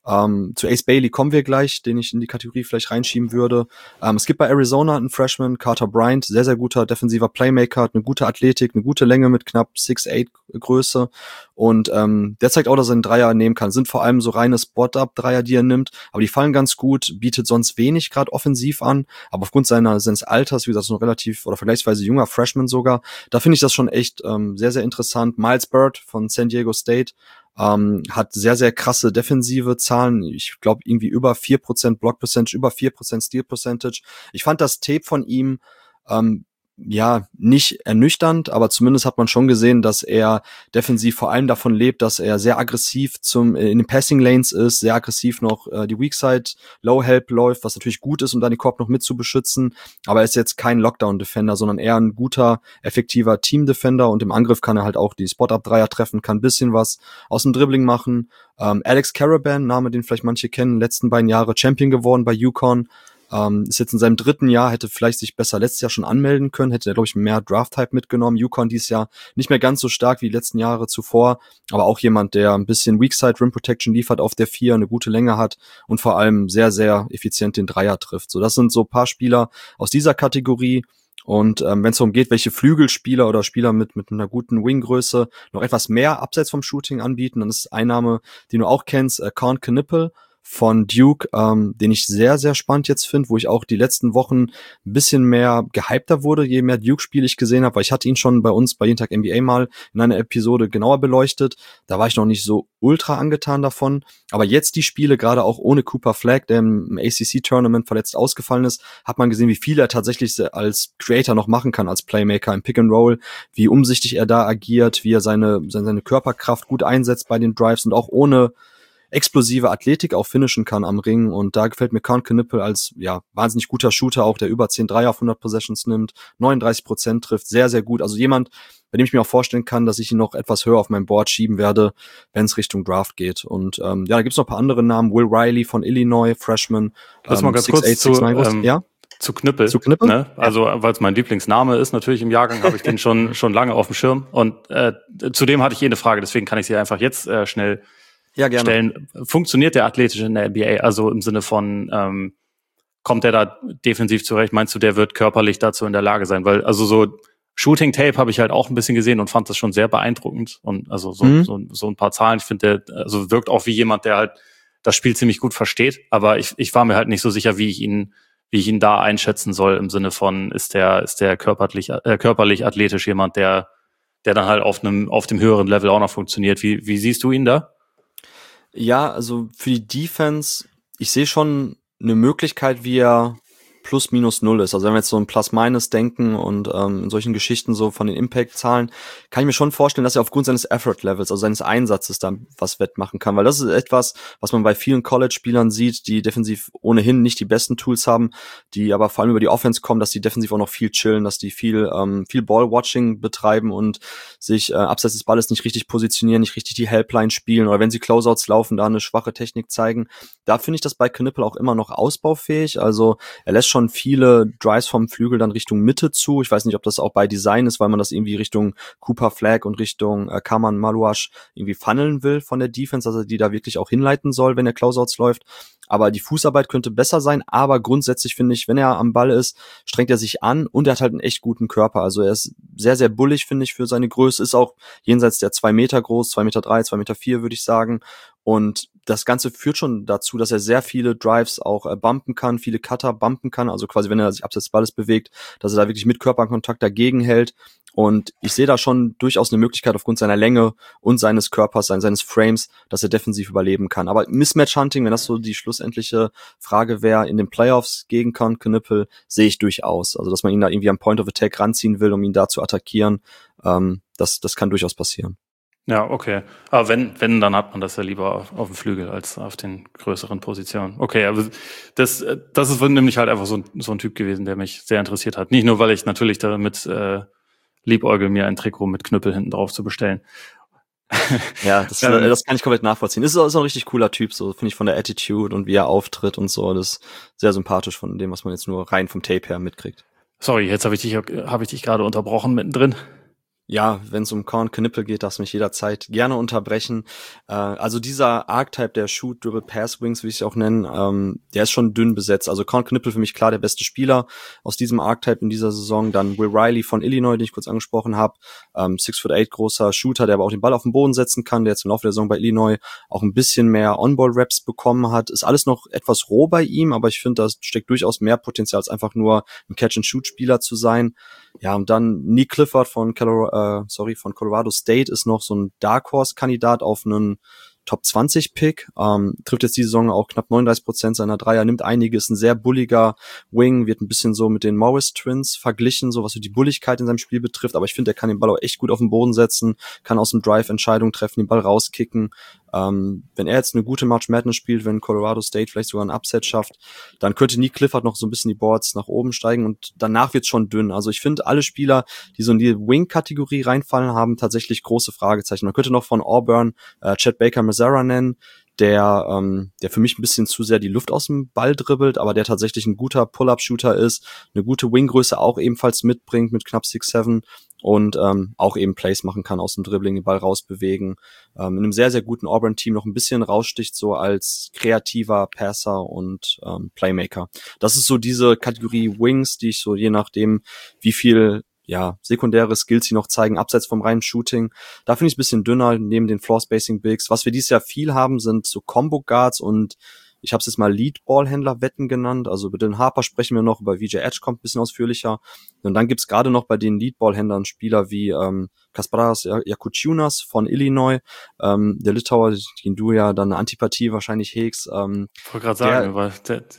Zu Ace Bailey kommen wir gleich, den ich in die Kategorie vielleicht reinschieben würde. Es gibt bei Arizona einen Freshman, Carter Bryant, sehr, sehr guter defensiver Playmaker, hat eine gute Athletik, eine gute Länge mit knapp 6'8 Größe und der zeigt auch, dass er einen Dreier nehmen kann. Sind vor allem so reine Spot-Up-Dreier, die er nimmt, aber die fallen ganz gut, bietet sonst wenig gerade offensiv an, aber aufgrund seines Alters, wie gesagt, so ein relativ oder vergleichsweise junger Freshman sogar, da finde ich das schon echt sehr, sehr interessant. Miles Byrd von San Diego State, hat sehr, sehr krasse defensive Zahlen. Ich glaube, irgendwie über 4% Block Percentage, über 4% Steal Percentage. Ich fand das Tape von ihm ja, nicht ernüchternd, aber zumindest hat man schon gesehen, dass er defensiv vor allem davon lebt, dass er sehr aggressiv in den Passing Lanes ist, sehr aggressiv noch die Weak Side Low Help läuft, was natürlich gut ist, um dann den Korb noch mit zu beschützen, aber er ist jetzt kein Lockdown Defender, sondern eher ein guter, effektiver Team Defender und im Angriff kann er halt auch die Spot-Up Dreier treffen, kann ein bisschen was aus dem Dribbling machen. Alex Caravan, Name, den vielleicht manche kennen, letzten beiden Jahre Champion geworden bei UConn. Ist jetzt in seinem 3. Jahr, hätte vielleicht sich besser letztes Jahr schon anmelden können, hätte er, glaube ich, mehr Draft-Type mitgenommen. UConn dieses Jahr nicht mehr ganz so stark wie die letzten Jahre zuvor, aber auch jemand, der ein bisschen Weakside Rim Protection liefert auf der 4, eine gute Länge hat und vor allem sehr, sehr effizient den Dreier trifft. So, das sind so ein paar Spieler aus dieser Kategorie. Und wenn es darum geht, welche Flügelspieler oder Spieler mit einer guten Winggröße noch etwas mehr abseits vom Shooting anbieten, dann ist ein Name, den du auch kennst, Korn Knippel von Duke, den ich sehr, sehr spannend jetzt finde, wo ich auch die letzten Wochen ein bisschen mehr gehypter wurde, je mehr Duke-Spiele ich gesehen habe, weil ich hatte ihn schon bei uns bei Jeden Tag NBA mal in einer Episode genauer beleuchtet. Da war ich noch nicht so ultra angetan davon. Aber jetzt die Spiele, gerade auch ohne Cooper Flagg, der im ACC-Tournament verletzt ausgefallen ist, hat man gesehen, wie viel er tatsächlich als Creator noch machen kann, als Playmaker im Pick-and-Roll, wie umsichtig er da agiert, wie er seine Körperkraft gut einsetzt bei den Drives und auch ohne explosive Athletik auch finishen kann am Ring. Und da gefällt mir Count Knippel als wahnsinnig guter Shooter, auch der über 10 Dreier auf 100 Possessions nimmt, 39% trifft, sehr, sehr gut. Also jemand, bei dem ich mir auch vorstellen kann, dass ich ihn noch etwas höher auf mein Board schieben werde, wenn es Richtung Draft geht. Und da gibt's noch ein paar andere Namen. Will Riley von Illinois, Freshman. Lass mal ganz kurz zu Knippel. Zu Knippel? Ne? Also, weil es mein Lieblingsname ist, natürlich im Jahrgang habe ich den schon lange auf dem Schirm. Und zudem hatte ich eine Frage, deswegen kann ich sie einfach jetzt schnell stellen. Funktioniert der athletisch in der NBA? Also im Sinne von, kommt der da defensiv zurecht? Meinst du, der wird körperlich dazu in der Lage sein? Weil, also so Shooting Tape habe ich halt auch ein bisschen gesehen und fand das schon sehr beeindruckend. Und also so ein paar Zahlen. Ich finde, der wirkt auch wie jemand, der halt das Spiel ziemlich gut versteht. Aber ich war mir halt nicht so sicher, wie ich ihn da einschätzen soll, im Sinne von, ist der körperlich athletisch jemand, der dann halt auf dem höheren Level auch noch funktioniert. Wie siehst du ihn da? Ja, also für die Defense, ich sehe schon eine Möglichkeit, wie er plus minus null ist. Also wenn wir jetzt so ein Plus-Minus denken und in solchen Geschichten so von den Impact-Zahlen, kann ich mir schon vorstellen, dass er aufgrund seines Effort-Levels, also seines Einsatzes da was wettmachen kann. Weil das ist etwas, was man bei vielen College-Spielern sieht, die defensiv ohnehin nicht die besten Tools haben, die aber vor allem über die Offense kommen, dass die defensiv auch noch viel chillen, dass die viel Ball-Watching betreiben und sich abseits des Balles nicht richtig positionieren, nicht richtig die Helpline spielen oder wenn sie Closeouts laufen, da eine schwache Technik zeigen. Da finde ich das bei Knippel auch immer noch ausbaufähig. Also er lässt schon viele Drives vom Flügel dann Richtung Mitte zu. Ich weiß nicht, ob das auch bei Design ist, weil man das irgendwie Richtung Cooper Flagg und Richtung Kaman Maluash irgendwie funneln will von der Defense, also die da wirklich auch hinleiten soll, wenn der Closeouts läuft. Aber die Fußarbeit könnte besser sein, aber grundsätzlich finde ich, wenn er am Ball ist, strengt er sich an und er hat halt einen echt guten Körper. Also er ist sehr, sehr bullig, finde ich, für seine Größe, ist auch jenseits der 2 Meter groß, 2,3 Meter, 2,4 Meter, würde ich sagen. Und das Ganze führt schon dazu, dass er sehr viele Drives auch bumpen kann, viele Cutter bumpen kann, also quasi, wenn er sich abseits des Balles bewegt, dass er da wirklich mit Körperkontakt dagegen hält. Und ich sehe da schon durchaus eine Möglichkeit aufgrund seiner Länge und seines Körpers, seines Frames, dass er defensiv überleben kann. Aber Mismatch-Hunting, wenn das so die schlussendliche Frage wäre, in den Playoffs gegen Count Knippel, sehe ich durchaus. Also, dass man ihn da irgendwie am Point of Attack ranziehen will, um ihn da zu attackieren, das kann durchaus passieren. Ja, okay. Aber wenn, dann hat man das ja lieber auf dem Flügel als auf den größeren Positionen. Okay, aber das ist nämlich halt einfach so ein Typ gewesen, der mich sehr interessiert hat. Nicht nur, weil ich natürlich damit liebäugel, mir ein Trikot mit Knüppel hinten drauf zu bestellen. Ja, das kann ich komplett nachvollziehen. Ist auch ein richtig cooler Typ, so finde ich von der Attitude und wie er auftritt und so. Das ist sehr sympathisch von dem, was man jetzt nur rein vom Tape her mitkriegt. Sorry, jetzt habe ich dich gerade unterbrochen mittendrin. Ja, wenn es um Count Knippel geht, darfst du mich jederzeit gerne unterbrechen. Also dieser Archetype der Shoot, Dribble, Pass, Wings, wie ich es auch nennen, der ist schon dünn besetzt. Also Count Knippel für mich klar der beste Spieler aus diesem Archetype in dieser Saison. Dann Will Riley von Illinois, den ich kurz angesprochen habe. 6'8" großer Shooter, der aber auch den Ball auf den Boden setzen kann, der jetzt im Laufe der Saison bei Illinois auch ein bisschen mehr On-Ball-Raps bekommen hat. Ist alles noch etwas roh bei ihm, aber ich finde, da steckt durchaus mehr Potenzial, als einfach nur ein Catch-and-Shoot-Spieler zu sein. Ja, und dann Nick Clifford von Colorado State ist noch so ein Dark Horse-Kandidat auf einen Top 20 Pick, trifft jetzt die Saison auch knapp 39% seiner Dreier, nimmt einige, ist ein sehr bulliger Wing, wird ein bisschen so mit den Morris Twins verglichen, so was so die Bulligkeit in seinem Spiel betrifft, aber ich finde, er kann den Ball auch echt gut auf den Boden setzen, kann aus dem Drive Entscheidungen treffen, den Ball rauskicken. Wenn er jetzt eine gute March Madness spielt, wenn Colorado State vielleicht sogar ein Upset schafft, dann könnte Nick Clifford noch so ein bisschen die Boards nach oben steigen und danach wird's schon dünn. Also ich finde, alle Spieler, die so in die Wing-Kategorie reinfallen, haben tatsächlich große Fragezeichen. Man könnte noch von Auburn Chad Baker-Mazara nennen, der für mich ein bisschen zu sehr die Luft aus dem Ball dribbelt, aber der tatsächlich ein guter Pull-Up-Shooter ist, eine gute Wing-Größe auch ebenfalls mitbringt mit knapp 6'7" und auch eben Plays machen kann aus dem Dribbling, den Ball rausbewegen. In einem sehr, sehr guten Auburn-Team noch ein bisschen raussticht, so als kreativer Passer und Playmaker. Das ist so diese Kategorie Wings, die ich so je nachdem, wie viel sekundäre Skills, die noch zeigen, abseits vom reinen Shooting. Da finde ich es ein bisschen dünner, neben den Floor-Spacing-Bigs. Was wir dieses Jahr viel haben, sind so Combo-Guards und ich habe es jetzt mal Lead-Ballhändler-Wetten genannt, also über Dylan Harper sprechen wir noch, über VJ Edge kommt ein bisschen ausführlicher. Und dann gibt's gerade noch bei den Lead-Ballhändlern Spieler wie Kasparas Jakučiūnas von Illinois, der Litauer, den du ja dann eine Antipathie wahrscheinlich hegst. Ich wollte gerade sagen, weil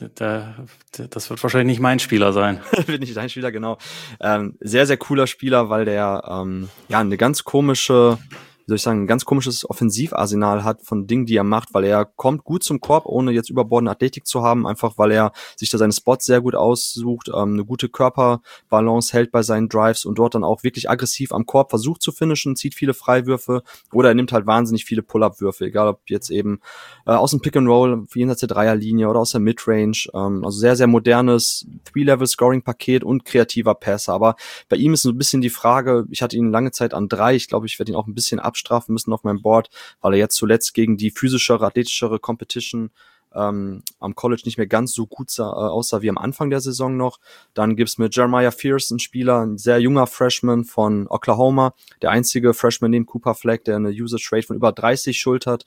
das wird wahrscheinlich nicht mein Spieler sein. Wird nicht dein Spieler, genau. Sehr, sehr cooler Spieler, weil der eine ganz komische, wie soll ich sagen, ein ganz komisches Offensivarsenal hat von Dingen, die er macht, weil er kommt gut zum Korb, ohne jetzt überbordende Athletik zu haben, einfach weil er sich da seine Spots sehr gut aussucht, eine gute Körperbalance hält bei seinen Drives und dort dann auch wirklich aggressiv am Korb versucht zu finishen, zieht viele Freiwürfe oder er nimmt halt wahnsinnig viele Pull-Up-Würfe, egal ob jetzt eben aus dem Pick-and-Roll, jenseits der Dreierlinie oder aus der Midrange, also sehr, sehr modernes Three-Level-Scoring-Paket und kreativer Passer, aber bei ihm ist so ein bisschen die Frage, ich hatte ihn lange Zeit an 3, ich glaube, ich werde ihn auch ein bisschen abstrafen müssen auf meinem Board, weil er jetzt zuletzt gegen die physischere, athletischere Competition am College nicht mehr ganz so gut aussah wie am Anfang der Saison noch. Dann gibt's mit Jeremiah Fierce einen Spieler, ein sehr junger Freshman von Oklahoma, der einzige Freshman neben Cooper Fleck, der eine Usage Rate von über 30 schultert,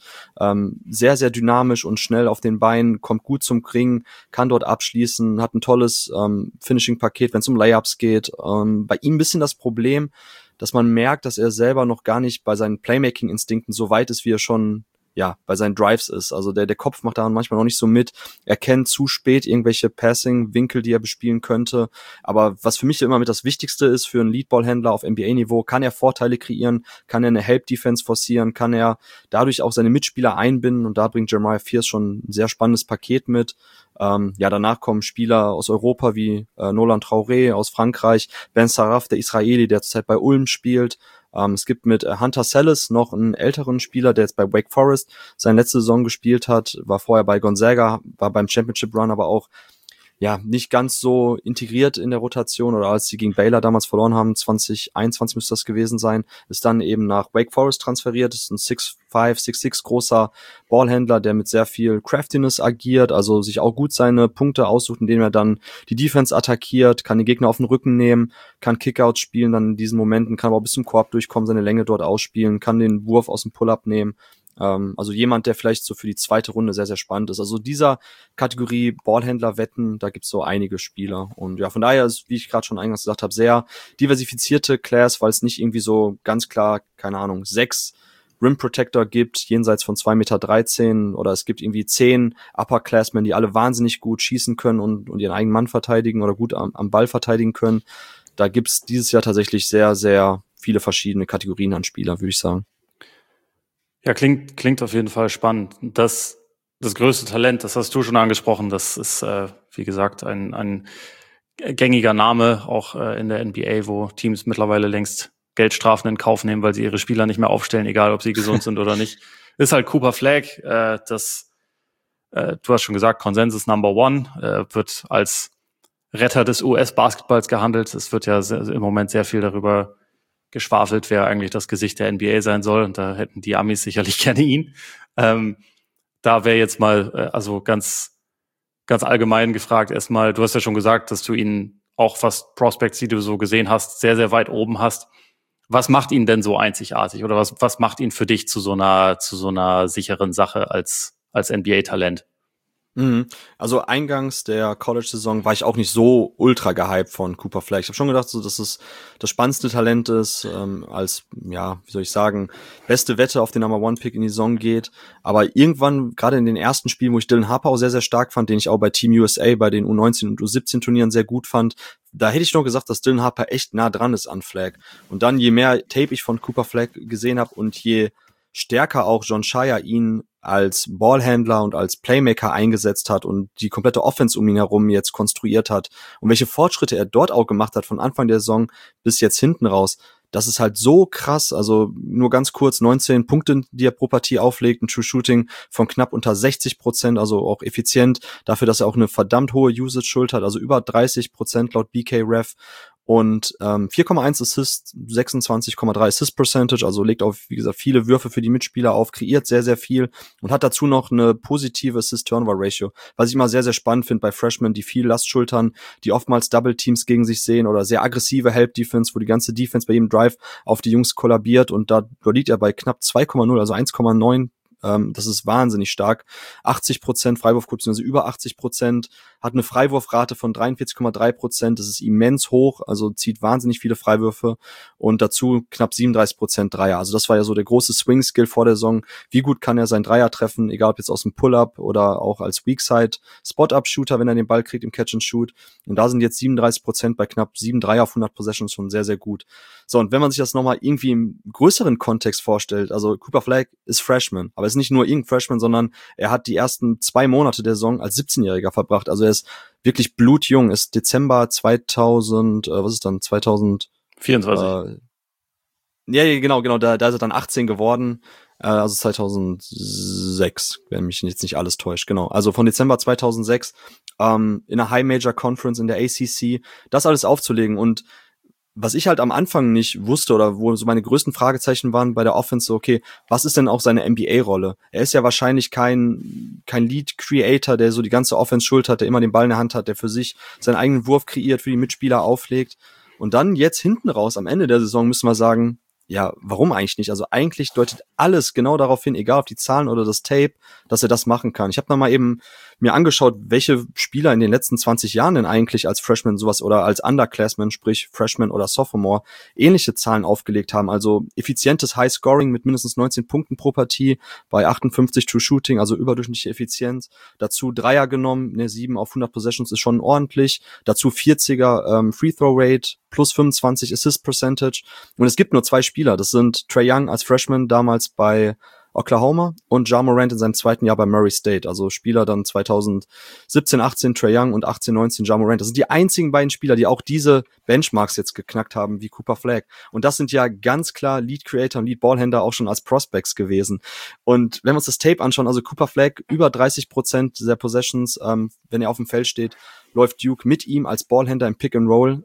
sehr, sehr dynamisch und schnell auf den Beinen, kommt gut zum Ring, kann dort abschließen, hat ein tolles Finishing-Paket, wenn es um Layups geht. Bei ihm ein bisschen das Problem, dass man merkt, dass er selber noch gar nicht bei seinen Playmaking-Instinkten so weit ist, wie er schon bei seinen Drives ist. Also der Kopf macht da manchmal noch nicht so mit. Er kennt zu spät irgendwelche Passing-Winkel, die er bespielen könnte. Aber was für mich immer mit das Wichtigste ist für einen Leadball-Händler auf NBA-Niveau, kann er Vorteile kreieren, kann er eine Help-Defense forcieren, kann er dadurch auch seine Mitspieler einbinden. Und da bringt Jeremiah Fierce schon ein sehr spannendes Paket mit. Danach kommen Spieler aus Europa wie Nolan Traoré aus Frankreich, Ben Saraf, der Israeli, der zurzeit bei Ulm spielt. Es gibt mit Hunter Sallis noch einen älteren Spieler, der jetzt bei Wake Forest seine letzte Saison gespielt hat, war vorher bei Gonzaga, war beim Championship Run, aber auch nicht ganz so integriert in der Rotation, oder als sie gegen Baylor damals verloren haben, 2021 müsste das gewesen sein, ist dann eben nach Wake Forest transferiert, ist ein 6'5", 6'6" großer Ballhändler, der mit sehr viel Craftiness agiert, also sich auch gut seine Punkte aussucht, indem er dann die Defense attackiert, kann den Gegner auf den Rücken nehmen, kann Kickouts spielen dann in diesen Momenten, kann aber auch bis zum Korb durchkommen, seine Länge dort ausspielen, kann den Wurf aus dem Pull-Up nehmen. Also jemand, der vielleicht so für die zweite Runde sehr, sehr spannend ist. Also dieser Kategorie Ballhändler-Wetten, da gibt's so einige Spieler. Und ja, von daher ist, wie ich gerade schon eingangs gesagt habe, sehr diversifizierte Class, weil es nicht irgendwie so ganz klar, keine Ahnung, 6 Rim Protector gibt, jenseits von 2,13 Meter, oder es gibt irgendwie 10 Upperclassmen, die alle wahnsinnig gut schießen können und ihren eigenen Mann verteidigen oder gut am Ball verteidigen können. Da gibt's dieses Jahr tatsächlich sehr, sehr viele verschiedene Kategorien an Spieler, würde ich sagen. Ja, klingt auf jeden Fall spannend. Das größte Talent, das hast du schon angesprochen, das ist, wie gesagt, ein gängiger Name, auch in der NBA, wo Teams mittlerweile längst Geldstrafen in Kauf nehmen, weil sie ihre Spieler nicht mehr aufstellen, egal ob sie gesund sind oder nicht. Ist halt Cooper Fleck, du hast schon gesagt, Consensus Number One, wird als Retter des US-Basketballs gehandelt. Es wird ja im Moment sehr viel darüber geschwafelt, wer eigentlich das Gesicht der NBA sein soll. Und da hätten die Amis sicherlich gerne ihn. Da wäre jetzt mal, also ganz, ganz allgemein gefragt, erstmal, du hast ja schon gesagt, dass du ihn auch, was Prospects, die du so gesehen hast, sehr, sehr weit oben hast. Was macht ihn denn so einzigartig? Oder was macht ihn für dich zu so einer sicheren Sache als NBA-Talent? Also eingangs der College-Saison war ich auch nicht so ultra gehypt von Cooper Fleck. Ich habe schon gedacht, so, dass es das spannendste Talent ist, als, wie soll ich sagen, beste Wette auf den Number-One-Pick in die Saison geht. Aber irgendwann, gerade in den ersten Spielen, wo ich Dylan Harper auch sehr, sehr stark fand, den ich auch bei Team USA, bei den U19 und U17-Turnieren sehr gut fand, da hätte ich noch gesagt, dass Dylan Harper echt nah dran ist an Fleck. Und dann, je mehr Tape ich von Cooper Fleck gesehen habe und je stärker auch Jon Scheyer ihn als Ballhändler und als Playmaker eingesetzt hat und die komplette Offense um ihn herum jetzt konstruiert hat und welche Fortschritte er dort auch gemacht hat von Anfang der Saison bis jetzt hinten raus, das ist halt so krass. Also nur ganz kurz, 19 Punkte, die er pro Partie auflegt, ein True Shooting von knapp unter 60%, also auch effizient, dafür, dass er auch eine verdammt hohe Usage-Schuld hat, also über 30% laut BK-Ref. Und 4,1 Assists, 26,3 Assist Percentage, also legt auf, wie gesagt, viele Würfe für die Mitspieler auf, kreiert sehr, sehr viel und hat dazu noch eine positive Assist-Turnover-Ratio, was ich immer sehr, sehr spannend finde bei Freshmen, die viel Last schultern, die oftmals Double-Teams gegen sich sehen oder sehr aggressive Help-Defense, wo die ganze Defense bei jedem Drive auf die Jungs kollabiert, und da liegt er bei knapp 2,0, also 1,9 Das ist wahnsinnig stark. 80% Freiwurfquote, beziehungsweise über 80%, hat eine Freiwurfrate von 43,3%. Das ist immens hoch, also zieht wahnsinnig viele Freiwürfe und dazu knapp 37% Dreier. Also das war ja so der große Swing-Skill vor der Saison. Wie gut kann er seinen Dreier treffen, egal ob jetzt aus dem Pull-Up oder auch als Weakside Spot-Up-Shooter, wenn er den Ball kriegt im Catch-and-Shoot. Und da sind jetzt 37% bei knapp 7 Dreier auf 100 Possessions schon sehr, sehr gut. So, und wenn man sich das nochmal irgendwie im größeren Kontext vorstellt, also Cooper Flagg ist Freshman, aber ist nicht nur irgendein Freshman, sondern er hat die ersten 2 Monate der Saison als 17-Jähriger verbracht. Also er ist wirklich blutjung, ist Dezember 2024. Ja, genau, da ist er dann 18 geworden, also 2006, wenn mich jetzt nicht alles täuscht, genau. Also von Dezember 2006 in einer High Major Conference in der ACC, das alles aufzulegen. Und was ich halt am Anfang nicht wusste oder wo so meine größten Fragezeichen waren bei der Offense, so, okay, was ist denn auch seine NBA-Rolle? Er ist ja wahrscheinlich kein Lead-Creator, der so die ganze Offense schuld hat, der immer den Ball in der Hand hat, der für sich seinen eigenen Wurf kreiert, für die Mitspieler auflegt. Und dann jetzt hinten raus, am Ende der Saison, müssen wir sagen, ja, warum eigentlich nicht? Also eigentlich deutet alles genau darauf hin, egal ob die Zahlen oder das Tape, dass er das machen kann. Ich habe noch mal eben mir angeschaut, welche Spieler in den letzten 20 Jahren denn eigentlich als Freshman sowas oder als Underclassman, sprich Freshman oder Sophomore, ähnliche Zahlen aufgelegt haben. Also effizientes High Scoring mit mindestens 19 Punkten pro Partie bei 58 True Shooting, also überdurchschnittliche Effizienz. Dazu Dreier genommen, 7 auf 100 Possessions ist schon ordentlich. Dazu 40er Free Throw Rate plus 25 Assist Percentage. Und es gibt nur 2 Spieler. Das sind Trae Young als Freshman damals bei Oklahoma und Ja Morant in seinem zweiten Jahr bei Murray State. Also Spieler dann 2017, 18 Trae Young und 18, 19 Ja Morant. Das sind die einzigen beiden Spieler, die auch diese Benchmarks jetzt geknackt haben wie Cooper Flagg. Und das sind ja ganz klar Lead Creator und Lead Ballhändler auch schon als Prospects gewesen. Und wenn wir uns das Tape anschauen, also Cooper Flagg über 30% der Possessions, wenn er auf dem Feld steht, läuft Duke mit ihm als Ballhändler im Pick and Roll.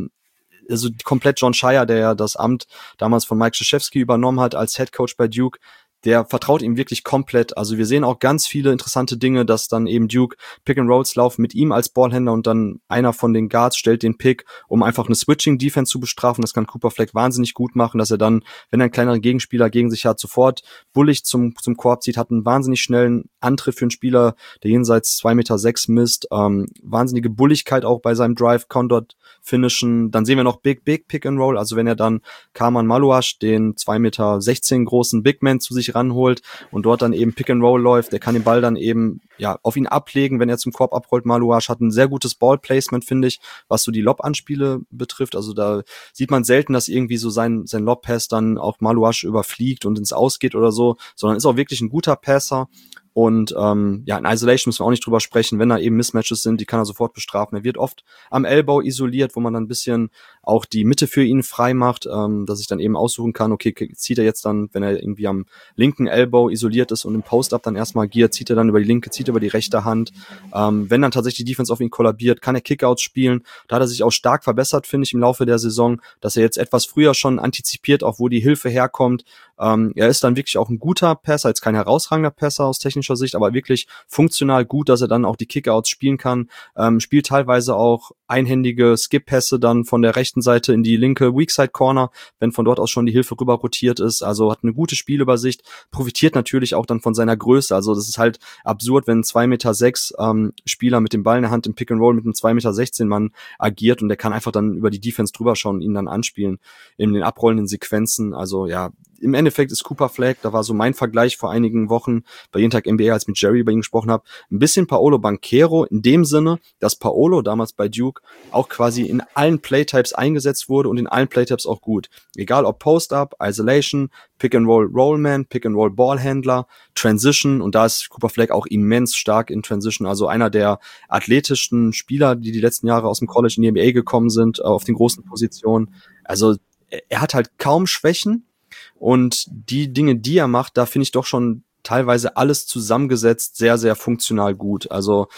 Also komplett Jon Scheyer, der ja das Amt damals von Mike Krzyzewski übernommen hat als Head Coach bei Duke, der vertraut ihm wirklich komplett. Also wir sehen auch ganz viele interessante Dinge, dass dann eben Duke Pick and Rolls laufen mit ihm als Ballhändler und dann einer von den Guards stellt den Pick, um einfach eine Switching-Defense zu bestrafen. Das kann Cooper Flagg wahnsinnig gut machen, dass er dann, wenn er einen kleineren Gegenspieler gegen sich hat, sofort bullig zum Korb zieht, hat einen wahnsinnig schnellen Antritt für einen Spieler, der jenseits 2,6 Meter misst. Wahnsinnige Bulligkeit auch bei seinem Drive, kann dort finishen. Dann sehen wir noch Big Pick and Roll, also wenn er dann Karman Maluach, den 2,16 Meter großen Big Man zu sich ranholt und dort dann eben Pick and Roll läuft, der kann den Ball dann eben auf ihn ablegen, wenn er zum Korb abrollt. Maluach hat ein sehr gutes Ball-Placement, finde ich, was so die Lob-Anspiele betrifft. Also da sieht man selten, dass irgendwie so sein Lob-Pass dann auch Maluach überfliegt und ins Aus geht oder so, sondern ist auch wirklich ein guter Passer. Und in Isolation müssen wir auch nicht drüber sprechen, wenn da eben Mismatches sind, die kann er sofort bestrafen. Er wird oft am Elbow isoliert, wo man dann ein bisschen auch die Mitte für ihn frei macht, dass ich dann eben aussuchen kann, okay, zieht er jetzt dann, wenn er irgendwie am linken Elbow isoliert ist und im Post-Up dann erstmal agiert, zieht er dann über die linke, zieht über die rechte Hand. Wenn dann tatsächlich die Defense auf ihn kollabiert, kann er Kickouts spielen. Da hat er sich auch stark verbessert, finde ich, im Laufe der Saison, dass er jetzt etwas früher schon antizipiert, auch wo die Hilfe herkommt. Er ist dann wirklich auch ein guter Passer, jetzt kein herausragender Passer aus technischer Sicht, aber wirklich funktional gut, dass er dann auch die Kickouts spielen kann. Spielt teilweise auch einhändige Skip-Pässe dann von der rechten Seite in die linke Weakside-Corner, wenn von dort aus schon die Hilfe rüber rotiert ist. Also hat eine gute Spielübersicht, profitiert natürlich auch dann von seiner Größe. Also das ist halt absurd, wenn ein 2,6 Meter Spieler mit dem Ball in der Hand im Pick-and-Roll mit einem 2,16 Meter Mann agiert und der kann einfach dann über die Defense drüber schauen und ihn dann anspielen in den abrollenden Sequenzen. Also ja, im Endeffekt ist Cooper Flagg, da war so mein Vergleich vor einigen Wochen bei Jeden Tag NBA, als ich mit Jerry über ihn gesprochen habe, ein bisschen Paolo Banchero in dem Sinne, dass Paolo damals bei Duke auch quasi in allen Playtypes eingesetzt wurde und in allen Playtypes auch gut. Egal ob Post-Up, Isolation, Pick-and-Roll Rollman, Pick-and-Roll Ballhändler, Transition, und da ist Cooper Flagg auch immens stark in Transition, also einer der athletischsten Spieler, die letzten Jahre aus dem College in die NBA gekommen sind, auf den großen Positionen. Also er hat halt kaum Schwächen. Und die Dinge, die er macht, da finde ich doch schon teilweise alles zusammengesetzt sehr, sehr funktional gut. Also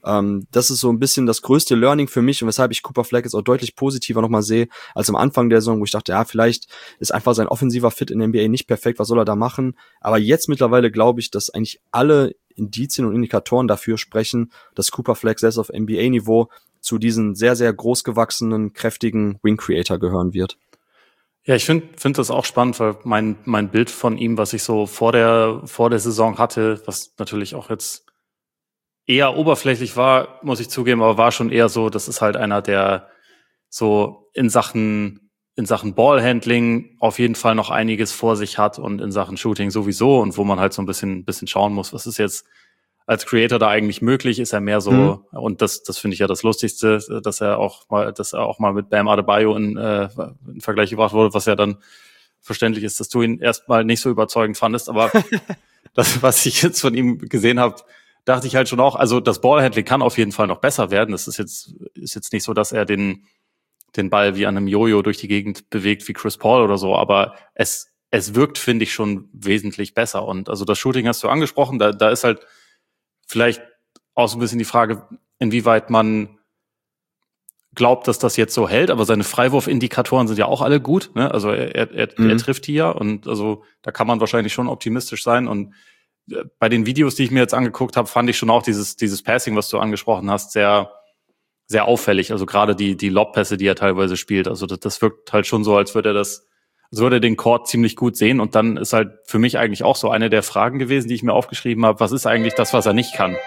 das ist so ein bisschen das größte Learning für mich und weshalb ich Cooper Flagg jetzt auch deutlich positiver nochmal sehe als am Anfang der Saison, wo ich dachte, ja, vielleicht ist einfach sein offensiver Fit in der NBA nicht perfekt, was soll er da machen? Aber jetzt mittlerweile glaube ich, dass eigentlich alle Indizien und Indikatoren dafür sprechen, dass Cooper Flagg selbst auf NBA-Niveau zu diesen sehr, sehr großgewachsenen, kräftigen Wing Creator gehören wird. Ja, ich find das auch spannend, weil mein Bild von ihm, was ich so vor der Saison hatte, was natürlich auch jetzt eher oberflächlich war, muss ich zugeben, aber war schon eher so, das ist halt einer, der so in Sachen Ballhandling auf jeden Fall noch einiges vor sich hat und in Sachen Shooting sowieso, und wo man halt so ein bisschen schauen muss, was ist jetzt als Creator da eigentlich möglich? Ist er mehr so, und das finde ich ja das Lustigste, dass er auch mal mit Bam Adebayo in Vergleich gebracht wurde, was ja dann verständlich ist, dass du ihn erstmal nicht so überzeugend fandest, aber das, was ich jetzt von ihm gesehen habe, dachte ich halt schon auch, also das Ballhandling kann auf jeden Fall noch besser werden. Das ist jetzt nicht so, dass er den Ball wie an einem Jojo durch die Gegend bewegt wie Chris Paul oder so, aber es wirkt, finde ich, schon wesentlich besser. Und also das Shooting hast du angesprochen, da ist halt vielleicht auch so ein bisschen die Frage, inwieweit man glaubt, dass das jetzt so hält, aber seine Freiwurfindikatoren sind ja auch alle gut, ne? Also er trifft die ja, und also da kann man wahrscheinlich schon optimistisch sein. Und bei den Videos, die ich mir jetzt angeguckt habe, fand ich schon auch dieses Passing, was du angesprochen hast, sehr, sehr auffällig. Also gerade die Lobpässe, die er teilweise spielt. Also das wirkt halt schon so, als würde er den Court ziemlich gut sehen. Und dann ist halt für mich eigentlich auch so eine der Fragen gewesen, die ich mir aufgeschrieben habe: Was ist eigentlich das, was er nicht kann?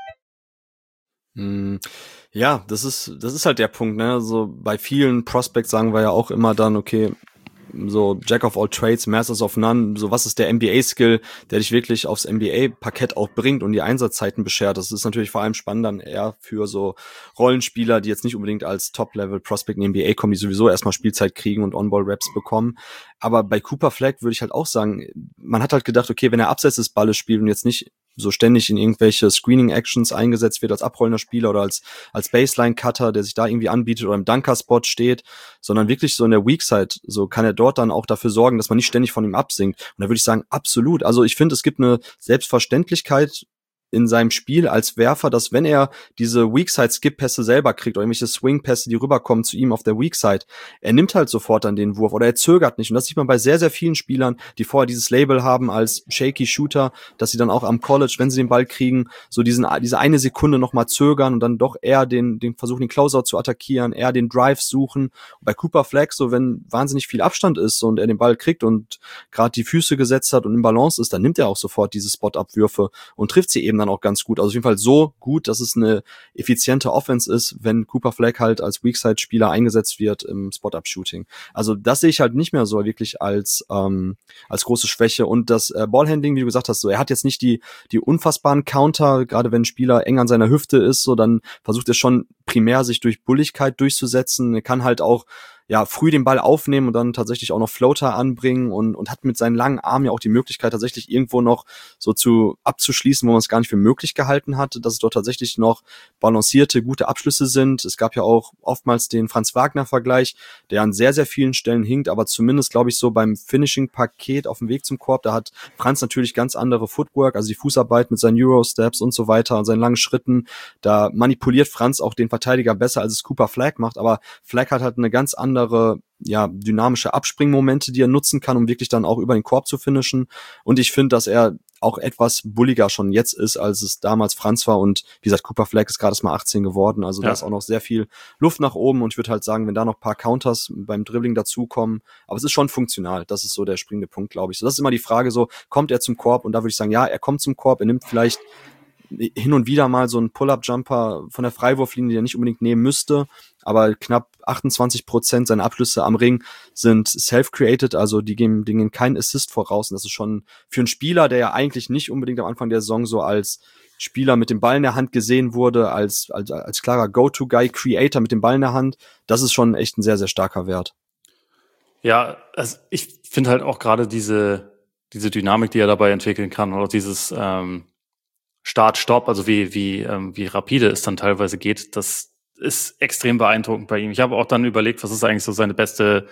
Ja, das ist halt der Punkt, ne? So bei vielen Prospects sagen wir ja auch immer dann, okay, so Jack of all trades, Masters of none, so was ist der NBA-Skill, der dich wirklich aufs NBA-Parkett auch bringt und die Einsatzzeiten beschert. Das ist natürlich vor allem spannend dann eher für so Rollenspieler, die jetzt nicht unbedingt als Top-Level-Prospect in die NBA kommen, die sowieso erstmal Spielzeit kriegen und On-Ball-Raps bekommen. Aber bei Cooper Flag würde ich halt auch sagen, man hat halt gedacht, okay, wenn er abseits des Balles spielt und jetzt nicht so ständig in irgendwelche Screening-Actions eingesetzt wird als abrollender Spieler oder als Baseline-Cutter, der sich da irgendwie anbietet oder im Dunker-Spot steht, sondern wirklich so in der Weak-Side, so kann er dort dann auch dafür sorgen, dass man nicht ständig von ihm absinkt. Und da würde ich sagen, absolut. Also ich finde, es gibt eine Selbstverständlichkeit in seinem Spiel als Werfer, dass wenn er diese Weak-Side-Skip-Pässe selber kriegt oder irgendwelche Swing-Pässe, die rüberkommen zu ihm auf der Weak-Side, er nimmt halt sofort dann den Wurf oder er zögert nicht. Und das sieht man bei sehr, sehr vielen Spielern, die vorher dieses Label haben als Shaky Shooter, dass sie dann auch am College, wenn sie den Ball kriegen, so diese eine Sekunde nochmal zögern und dann doch eher den versuchen, den Closeout zu attackieren, eher den Drive suchen. Und bei Cooper Flag, so wenn wahnsinnig viel Abstand ist und er den Ball kriegt und gerade die Füße gesetzt hat und im Balance ist, dann nimmt er auch sofort diese Spot-Up-Würfe und trifft sie eben dann auch ganz gut. Also auf jeden Fall so gut, dass es eine effiziente Offense ist, wenn Cooper Flag halt als Weakside-Spieler eingesetzt wird im Spot-Up-Shooting. Also das sehe ich halt nicht mehr so wirklich als große Schwäche. Und das Ballhandling, wie du gesagt hast, so er hat jetzt nicht die unfassbaren Counter, gerade wenn ein Spieler eng an seiner Hüfte ist, so dann versucht er schon primär sich durch Bulligkeit durchzusetzen. Er kann halt auch früh den Ball aufnehmen und dann tatsächlich auch noch Floater anbringen und hat mit seinen langen Armen ja auch die Möglichkeit, tatsächlich irgendwo noch so abzuschließen, wo man es gar nicht für möglich gehalten hat, dass es dort tatsächlich noch balancierte, gute Abschlüsse sind. Es gab ja auch oftmals den Franz-Wagner-Vergleich, der an sehr, sehr vielen Stellen hinkt, aber zumindest, glaube ich, so beim Finishing-Paket auf dem Weg zum Korb, da hat Franz natürlich ganz andere Footwork, also die Fußarbeit mit seinen Euro-Steps und so weiter und seinen langen Schritten. Da manipuliert Franz auch den Verteidiger besser, als es Cooper Flag macht, aber Flag hat halt eine ganz andere dynamische Abspringmomente, die er nutzen kann, um wirklich dann auch über den Korb zu finishen. Und ich finde, dass er auch etwas bulliger schon jetzt ist, als es damals Franz war. Und wie gesagt, Cooper Flag ist gerade mal 18 geworden. Also da ist auch noch sehr viel Luft nach oben. Und ich würde halt sagen, wenn da noch ein paar Counters beim Dribbling dazukommen, aber es ist schon funktional. Das ist so der springende Punkt, glaube ich. So, das ist immer die Frage so, kommt er zum Korb? Und da würde ich sagen, ja, er kommt zum Korb. Er nimmt vielleicht hin und wieder mal so einen Pull-Up-Jumper von der Freiwurflinie, die er nicht unbedingt nehmen müsste, aber knapp 28% seiner Abschlüsse am Ring sind self-created, also die geben keinen Assist voraus, und das ist schon für einen Spieler, der ja eigentlich nicht unbedingt am Anfang der Saison so als Spieler mit dem Ball in der Hand gesehen wurde, als klarer Go-To-Guy, Creator mit dem Ball in der Hand, das ist schon echt ein sehr, sehr starker Wert. Ja, also ich finde halt auch gerade diese Dynamik, die er dabei entwickeln kann, oder dieses Start-Stopp, also wie rapide es dann teilweise geht, das ist extrem beeindruckend bei ihm. Ich habe auch dann überlegt, was ist eigentlich so seine beste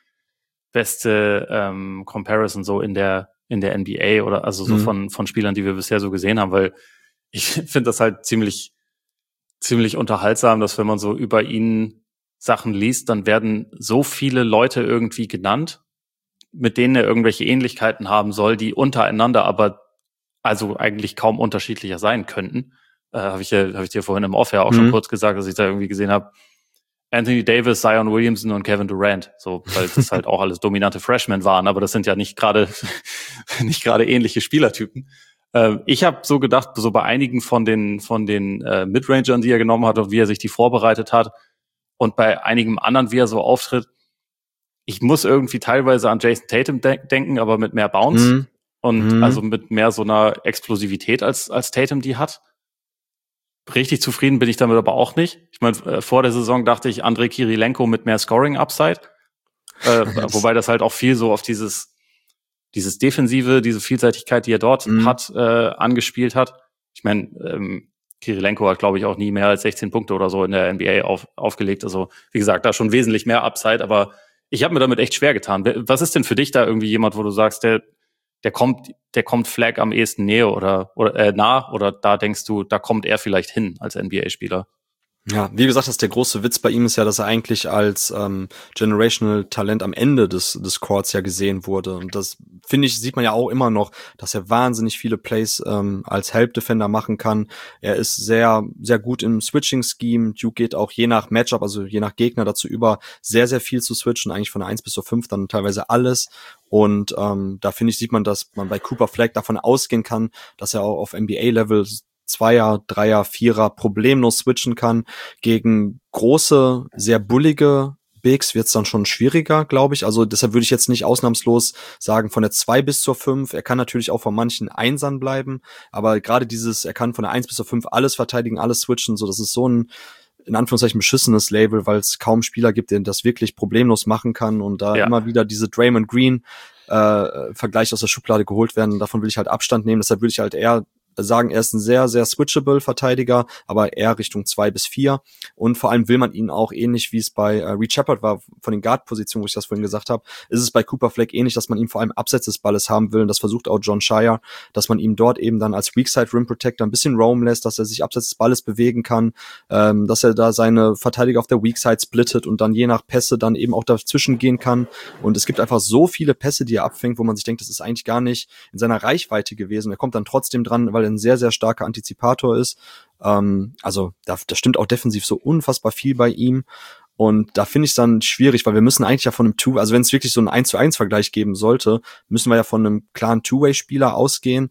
Comparison so in der NBA oder also so von Spielern, die wir bisher so gesehen haben, weil ich finde das halt ziemlich unterhaltsam, dass wenn man so über ihn Sachen liest, dann werden so viele Leute irgendwie genannt, mit denen er irgendwelche Ähnlichkeiten haben soll, die untereinander aber also eigentlich kaum unterschiedlicher sein könnten. Habe ich dir vorhin im Off ja auch schon kurz gesagt, dass ich da irgendwie gesehen habe, Anthony Davis, Zion Williamson und Kevin Durant, so, weil das halt auch alles dominante Freshmen waren, aber das sind ja nicht gerade nicht gerade ähnliche Spielertypen. Ich habe so gedacht, so bei einigen von den Midrangern, die er genommen hat und wie er sich die vorbereitet hat und bei einigem anderen, wie er so auftritt, ich muss irgendwie teilweise an Jason Tatum denken, aber mit mehr Bounce und also mit mehr so einer Explosivität als Tatum die hat. Richtig zufrieden bin ich damit aber auch nicht. Ich meine, vor der Saison dachte ich Andrei Kirilenko mit mehr Scoring-Upside, wobei das halt auch viel so auf dieses Defensive, diese Vielseitigkeit, die er dort hat, angespielt hat. Ich meine, Kirilenko hat, glaube ich, auch nie mehr als 16 Punkte oder so in der NBA aufgelegt. Also, wie gesagt, da schon wesentlich mehr Upside, aber ich habe mir damit echt schwer getan. Was ist denn für dich da irgendwie jemand, wo du sagst, der kommt Flag am ehesten näher oder nah, oder da denkst du, da kommt er vielleicht hin als NBA-Spieler? Ja, wie gesagt, der große Witz bei ihm ist ja, dass er eigentlich als Generational Talent am Ende des Courts ja gesehen wurde. Und das, finde ich, sieht man ja auch immer noch, dass er wahnsinnig viele Plays als Help Defender machen kann. Er ist sehr, sehr gut im Switching-Scheme. Duke geht auch je nach Matchup, also je nach Gegner dazu über, sehr, sehr viel zu switchen, eigentlich von der 1 bis zur 5 dann teilweise alles. Und da finde ich, sieht man, dass man bei Cooper Flag davon ausgehen kann, dass er auch auf NBA-Level Zweier, Dreier, Vierer problemlos switchen kann. Gegen große, sehr bullige Bigs wird's dann schon schwieriger, glaube ich. Also deshalb würde ich jetzt nicht ausnahmslos sagen, von der 2 bis zur 5. Er kann natürlich auch von manchen Einsern bleiben, aber gerade er kann von der 1 bis zur 5 alles verteidigen, alles switchen, so das ist so ein in Anführungszeichen beschissenes Label, weil es kaum Spieler gibt, der das wirklich problemlos machen kann und da immer wieder diese Draymond Green Vergleich aus der Schublade geholt werden. Davon will ich halt Abstand nehmen. Deshalb würde ich halt eher sagen, er ist ein sehr, sehr switchable Verteidiger, aber eher Richtung 2 bis 4. Und vor allem will man ihn auch ähnlich, wie es bei Reed Shepard war, von den Guard-Positionen, wo ich das vorhin gesagt habe, ist es bei Cooper Flag ähnlich, dass man ihn vor allem abseits des Balles haben will. Und das versucht auch Jon Scheyer, dass man ihm dort eben dann als Weakside Rim Protector ein bisschen roam lässt, dass er sich abseits des Balles bewegen kann, dass er da seine Verteidiger auf der Weakside splittet und dann je nach Pässe dann eben auch dazwischen gehen kann. Und es gibt einfach so viele Pässe, die er abfängt, wo man sich denkt, das ist eigentlich gar nicht in seiner Reichweite gewesen. Er kommt dann trotzdem dran, weil er ein sehr, sehr starker Antizipator ist. Also da stimmt auch defensiv so unfassbar viel bei ihm. Und da finde ich es dann schwierig, weil wir müssen eigentlich ja von einem also wenn es wirklich so einen 1:1 Vergleich geben sollte, müssen wir ja von einem klaren Two-Way-Spieler ausgehen.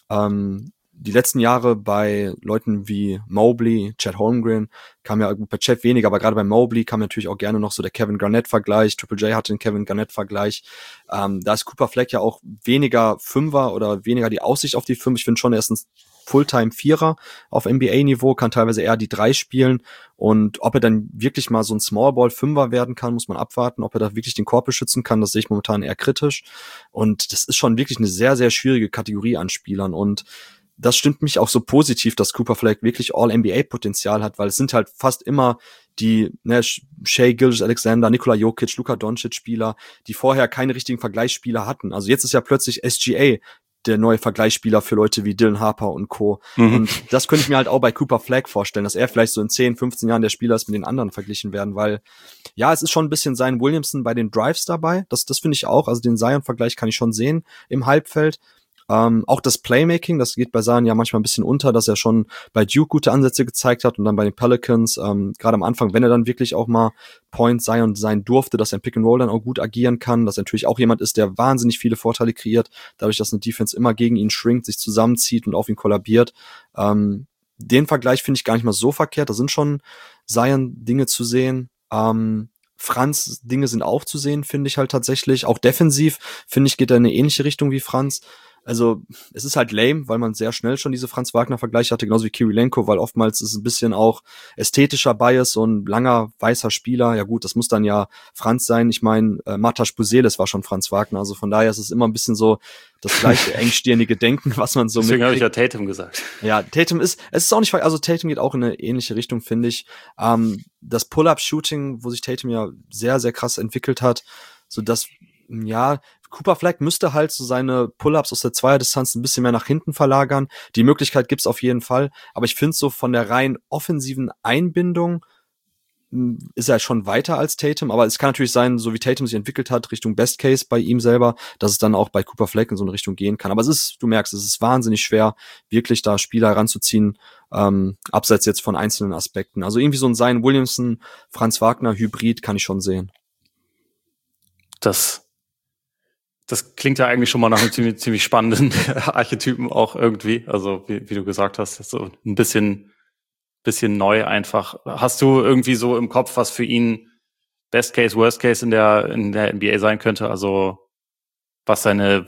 Die letzten Jahre bei Leuten wie Mobley, Chet Holmgren, kam ja bei Chet weniger, aber gerade bei Mobley kam natürlich auch gerne noch so der Kevin Garnett-Vergleich. Triple J hatte den Kevin Garnett-Vergleich. Da ist Cooper Flag ja auch weniger Fünfer oder weniger die Aussicht auf die 5. Ich finde schon, er ist ein Fulltime-Vierer auf NBA-Niveau, kann teilweise eher die 3 spielen. Und ob er dann wirklich mal so ein Smallball-Fünfer werden kann, muss man abwarten. Ob er da wirklich den Korb beschützen kann, das sehe ich momentan eher kritisch. Und das ist schon wirklich eine sehr, sehr schwierige Kategorie an Spielern. Und das stimmt mich auch so positiv, dass Cooper Flag wirklich All-NBA-Potenzial hat, weil es sind halt fast immer die Shai Gilgeous-Alexander, Nikola Jokic, Luka Doncic-Spieler, die vorher keine richtigen Vergleichsspieler hatten. Also jetzt ist ja plötzlich SGA der neue Vergleichsspieler für Leute wie Dylan Harper und Co. Und das könnte ich mir halt auch bei Cooper Flag vorstellen, dass er vielleicht so in 10, 15 Jahren der Spieler ist, mit den anderen verglichen werden, weil ja, es ist schon ein bisschen Zion Williamson bei den Drives dabei. Das finde ich auch. Also den Zion-Vergleich kann ich schon sehen im Halbfeld. Auch das Playmaking, das geht bei Zion ja manchmal ein bisschen unter, dass er schon bei Duke gute Ansätze gezeigt hat und dann bei den Pelicans, gerade am Anfang, wenn er dann wirklich auch mal Point Zion sein durfte, dass er im Pick and Roll dann auch gut agieren kann, dass er natürlich auch jemand ist, der wahnsinnig viele Vorteile kreiert, dadurch, dass eine Defense immer gegen ihn shrinkt, sich zusammenzieht und auf ihn kollabiert. Den Vergleich finde ich gar nicht mal so verkehrt, da sind schon Zion-Dinge zu sehen. Franz Dinge sind auch zu sehen, finde ich halt tatsächlich. Auch defensiv, finde ich, geht er in eine ähnliche Richtung wie Franz. Also es ist halt lame, weil man sehr schnell schon diese Franz-Wagner-Vergleiche hatte, genauso wie Kirilenko, weil oftmals ist es ein bisschen auch ästhetischer Bias, so ein langer, weißer Spieler. Ja gut, das muss dann ja Franz sein. Ich meine, Matas Buzelis war schon Franz Wagner, also von daher ist es immer ein bisschen so das gleiche engstirnige Denken, was man so Deswegen habe ich ja Tatum gesagt. Ja, es ist auch nicht, also Tatum geht auch in eine ähnliche Richtung, finde ich. Das Pull-Up-Shooting, wo sich Tatum ja sehr, sehr krass entwickelt hat, so dass, ja, Cooper Flag müsste halt so seine Pull-Ups aus der Zweierdistanz ein bisschen mehr nach hinten verlagern. Die Möglichkeit gibt's auf jeden Fall. Aber ich finde so von der rein offensiven Einbindung ist er schon weiter als Tatum, aber es kann natürlich sein, so wie Tatum sich entwickelt hat, Richtung Best Case bei ihm selber, dass es dann auch bei Cooper Fleck in so eine Richtung gehen kann. Aber du merkst, es ist wahnsinnig schwer, wirklich da Spieler heranzuziehen, abseits jetzt von einzelnen Aspekten. Also irgendwie so ein Zion Williamson, Franz Wagner Hybrid kann ich schon sehen. Das klingt ja eigentlich schon mal nach einem ziemlich spannenden Archetypen auch irgendwie. Also wie du gesagt hast, so ein bisschen neu einfach. Hast du irgendwie so im Kopf, was für ihn Best Case, Worst Case in der NBA sein könnte? Also was seine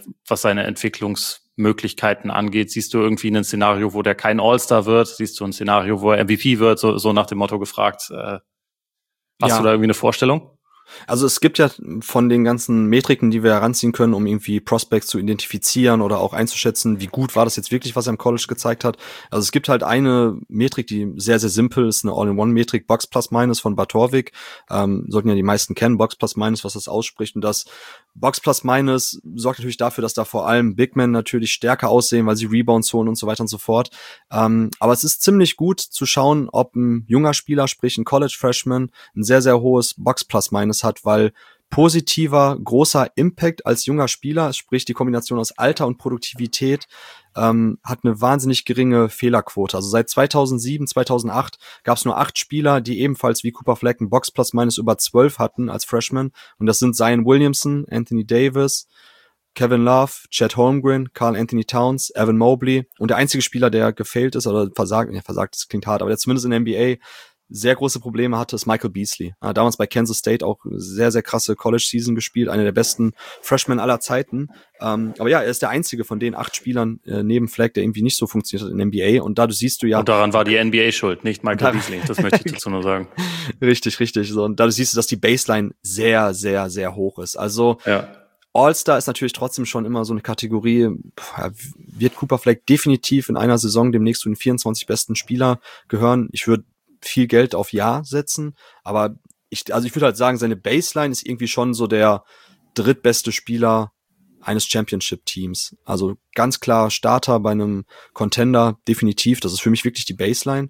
Entwicklungsmöglichkeiten angeht, siehst du irgendwie ein Szenario, wo der kein All-Star wird? Siehst du ein Szenario, wo er MVP wird? So nach dem Motto gefragt. Hast du da irgendwie eine Vorstellung? Also es gibt ja von den ganzen Metriken, die wir heranziehen können, um irgendwie Prospects zu identifizieren oder auch einzuschätzen, wie gut war das jetzt wirklich, was er im College gezeigt hat. Also es gibt halt eine Metrik, die sehr, sehr simpel ist, eine All-in-One-Metrik, Box Plus Minus von Bartorvik. Sollten ja die meisten kennen, Box Plus Minus, was das ausspricht. Und das Box Plus Minus sorgt natürlich dafür, dass da vor allem Big Men natürlich stärker aussehen, weil sie Rebounds holen und so weiter und so fort. Aber es ist ziemlich gut zu schauen, ob ein junger Spieler, sprich ein College Freshman, ein sehr, sehr hohes Box Plus Minus hat, weil positiver, großer Impact als junger Spieler, sprich die Kombination aus Alter und Produktivität, hat eine wahnsinnig geringe Fehlerquote. Also seit 2007, 2008 gab es nur 8 Spieler, die ebenfalls wie Cooper Fleck ein Box Plus Minus über 12 hatten als Freshman. Und das sind Zion Williamson, Anthony Davis, Kevin Love, Chet Holmgren, Karl Anthony Towns, Evan Mobley. Und der einzige Spieler, der gefailt ist oder versagt, das klingt hart, aber der zumindest in der NBA sehr große Probleme hatte, ist Michael Beasley. Damals bei Kansas State auch sehr, sehr krasse College-Season gespielt, einer der besten Freshmen aller Zeiten. Aber ja, er ist der einzige von den 8 Spielern neben Fleck, der irgendwie nicht so funktioniert hat in der NBA. Und dadurch siehst du ja... Und daran war die NBA schuld, nicht Michael Beasley. Das möchte ich dazu nur sagen. Richtig. So, und dadurch siehst du, dass die Baseline sehr, sehr, sehr hoch ist. Also All-Star ist natürlich trotzdem schon immer so eine Kategorie, wird Cooper Fleck definitiv in einer Saison demnächst zu den 24 besten Spieler gehören. Ich würde viel Geld auf Ja setzen, aber ich würde halt sagen, seine Baseline ist irgendwie schon so der drittbeste Spieler eines Championship-Teams. Also ganz klar Starter bei einem Contender, definitiv. Das ist für mich wirklich die Baseline.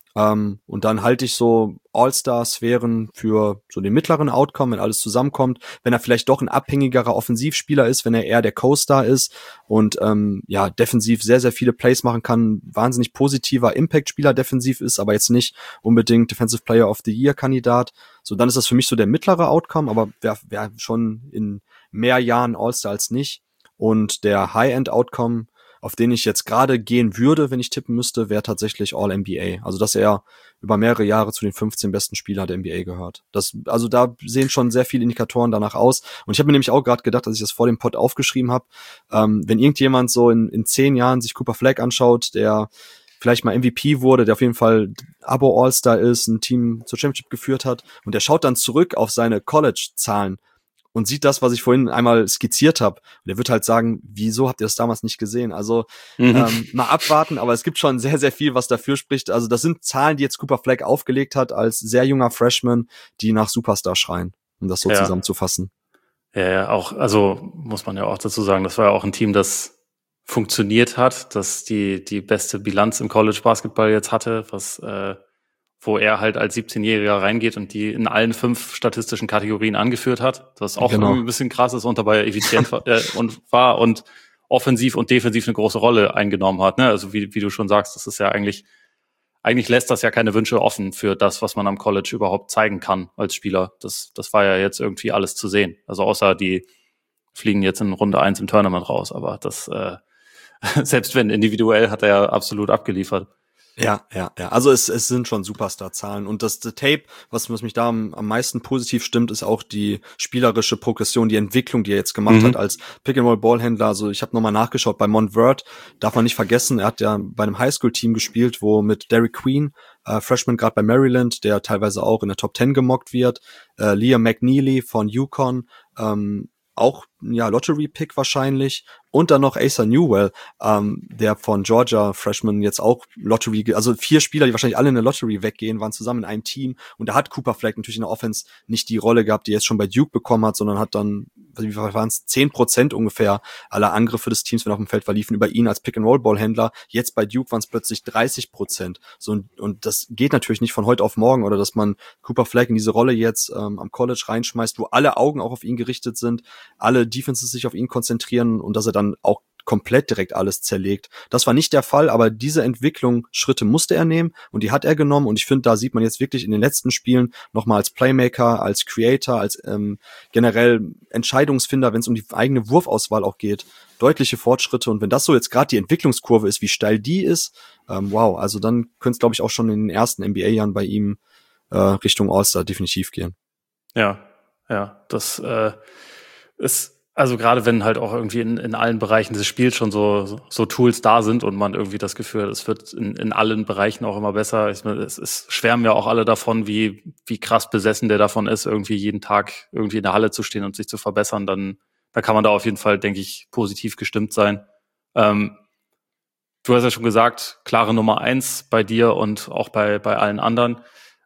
Und dann halte ich so All-Star-Sphären für so den mittleren Outcome, wenn alles zusammenkommt. Wenn er vielleicht doch ein abhängigerer Offensivspieler ist, wenn er eher der Co-Star ist und defensiv sehr, sehr viele Plays machen kann, wahnsinnig positiver Impact-Spieler defensiv ist, aber jetzt nicht unbedingt Defensive Player of the Year-Kandidat. So, dann ist das für mich so der mittlere Outcome, aber wär schon in mehr Jahren All-Star als nicht. Und der High-End-Outcome, auf den ich jetzt gerade gehen würde, wenn ich tippen müsste, wäre tatsächlich All-NBA. Also, dass er über mehrere Jahre zu den 15 besten Spielern der NBA gehört. Also da sehen schon sehr viele Indikatoren danach aus. Und ich habe mir nämlich auch gerade gedacht, als ich das vor dem Pod aufgeschrieben habe, wenn irgendjemand so in 10 Jahren sich Cooper Fleck anschaut, der vielleicht mal MVP wurde, der auf jeden Fall Abo-All-Star ist, ein Team zur Championship geführt hat, und der schaut dann zurück auf seine College-Zahlen und sieht das, was ich vorhin einmal skizziert habe. Und er wird halt sagen, wieso habt ihr das damals nicht gesehen? Also mal abwarten, aber es gibt schon sehr, sehr viel, was dafür spricht. Also das sind Zahlen, die jetzt Cooper Fleck aufgelegt hat als sehr junger Freshman, die nach Superstar schreien, um das so zusammenzufassen. Ja, auch, also muss man ja auch dazu sagen, das war ja auch ein Team, das funktioniert hat, das die beste Bilanz im College Basketball jetzt hatte, wo er halt als 17-Jähriger reingeht und die in allen 5 statistischen Kategorien angeführt hat. Das auch irgendwie ein bisschen krass ist und dabei effizient war und offensiv und defensiv eine große Rolle eingenommen hat. Ne? Also wie du schon sagst, das ist ja eigentlich lässt das ja keine Wünsche offen für das, was man am College überhaupt zeigen kann als Spieler. Das war ja jetzt irgendwie alles zu sehen. Also außer die fliegen jetzt in Runde 1 im Tournament raus, aber das selbst wenn individuell hat er ja absolut abgeliefert. Ja. Also es sind schon Superstar-Zahlen. Und das Tape, was mich da am meisten positiv stimmt, ist auch die spielerische Progression, die Entwicklung, die er jetzt gemacht hat als Pick-and-Roll-Ballhändler. Also ich habe nochmal nachgeschaut, bei Montverde, darf man nicht vergessen, er hat ja bei einem Highschool-Team gespielt, wo mit Derek Queen, Freshman gerade bei Maryland, der teilweise auch in der Top 10 gemockt wird, Liam McNeely von UConn, auch Lottery-Pick wahrscheinlich, und dann noch Asa Newell, der von Georgia Freshman jetzt auch Lottery, also 4 Spieler, die wahrscheinlich alle in der Lottery weggehen, waren zusammen in einem Team, und da hat Cooper Fleck natürlich in der Offense nicht die Rolle gehabt, die er jetzt schon bei Duke bekommen hat, sondern hat dann wie waren es, 10% ungefähr aller Angriffe des Teams, wenn auf dem Feld war, liefen über ihn als Pick-and-Roll-Ballhändler. Jetzt bei Duke waren es plötzlich 30%. So, und das geht natürlich nicht von heute auf morgen, oder dass man Cooper Flagg in diese Rolle jetzt am College reinschmeißt, wo alle Augen auch auf ihn gerichtet sind, alle Defenses sich auf ihn konzentrieren und dass er dann auch komplett direkt alles zerlegt. Das war nicht der Fall, aber diese Schritte musste er nehmen und die hat er genommen, und ich finde, da sieht man jetzt wirklich in den letzten Spielen nochmal als Playmaker, als Creator, als generell Entscheidungsfinder, wenn es um die eigene Wurfauswahl auch geht, deutliche Fortschritte, und wenn das so jetzt gerade die Entwicklungskurve ist, wie steil die ist, wow, also dann könnte es, glaube ich, auch schon in den ersten NBA-Jahren bei ihm Richtung All-Star definitiv gehen. Ja, das ist, also gerade wenn halt auch irgendwie in allen Bereichen des Spiels schon so Tools da sind und man irgendwie das Gefühl hat, es wird in allen Bereichen auch immer besser. Ich meine, es schwärmen ja auch alle davon, wie krass besessen der davon ist, irgendwie jeden Tag irgendwie in der Halle zu stehen und sich zu verbessern. Da kann man da auf jeden Fall, denke ich, positiv gestimmt sein. Du hast ja schon gesagt, klare Nummer 1 bei dir und auch bei allen anderen.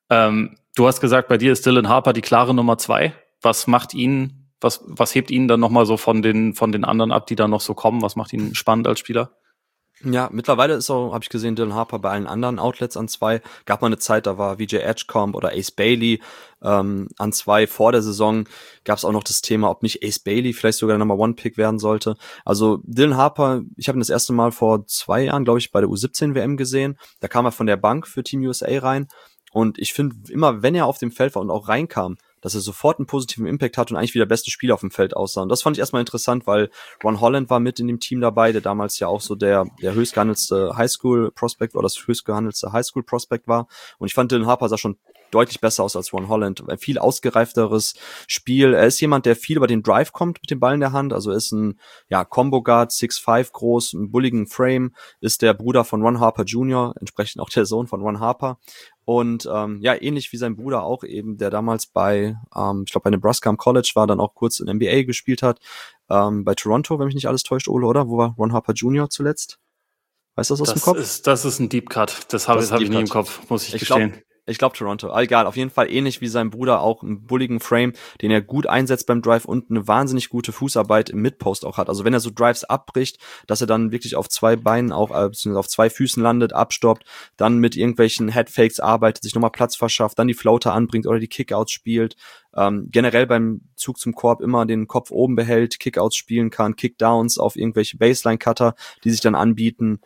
Du hast gesagt, bei dir ist Dylan Harper die klare Nummer 2. Was macht ihn, was hebt ihn dann nochmal so von den anderen ab, die da noch so kommen? Was macht ihn spannend als Spieler? Ja, mittlerweile ist auch, habe ich gesehen, Dylan Harper bei allen anderen Outlets an 2. Gab mal eine Zeit, da war VJ Edgecomb oder Ace Bailey an 2. Vor der Saison gab es auch noch das Thema, ob nicht Ace Bailey vielleicht sogar der Number 1 Pick werden sollte. Also Dylan Harper, ich habe ihn das erste Mal vor 2 Jahren, glaube ich, bei der U17 WM gesehen. Da kam er von der Bank für Team USA rein. Und ich finde, immer wenn er auf dem Feld war und auch reinkam, dass er sofort einen positiven Impact hat und eigentlich wie der beste Spieler auf dem Feld aussah. Und das fand ich erstmal interessant, weil Ron Holland war mit in dem Team dabei, der damals ja auch so der höchstgehandelste Highschool-Prospect oder das höchstgehandelte Highschool-Prospect war. Und ich fand, Dylan Harper sah schon deutlich besser aus als Ron Holland. Ein viel ausgereifteres Spiel. Er ist jemand, der viel über den Drive kommt mit dem Ball in der Hand. Also er ist ein Combo Guard, 6'5 groß, einen bulligen Frame, ist der Bruder von Ron Harper Jr., entsprechend auch der Sohn von Ron Harper. Und ähnlich wie sein Bruder auch eben, der damals bei Nebraska am College war, dann auch kurz in NBA gespielt hat, bei Toronto, wenn mich nicht alles täuscht, Ole, oder? Wo war Ron Harper Jr. zuletzt? Weißt du das aus dem Kopf? Das ist ein Deep Cut. Das hab ich nie im Kopf, muss ich gestehen. Ich glaube Toronto. Egal, auf jeden Fall ähnlich wie sein Bruder, auch einen bulligen Frame, den er gut einsetzt beim Drive und eine wahnsinnig gute Fußarbeit im Midpost auch hat. Also wenn er so Drives abbricht, dass er dann wirklich auf 2 Beinen, auch beziehungsweise auf 2 Füßen landet, abstoppt, dann mit irgendwelchen Headfakes arbeitet, sich nochmal Platz verschafft, dann die Floater anbringt oder die Kickouts spielt. Generell beim Zug zum Korb immer den Kopf oben behält, Kickouts spielen kann, Kickdowns auf irgendwelche Baseline-Cutter, die sich dann anbieten.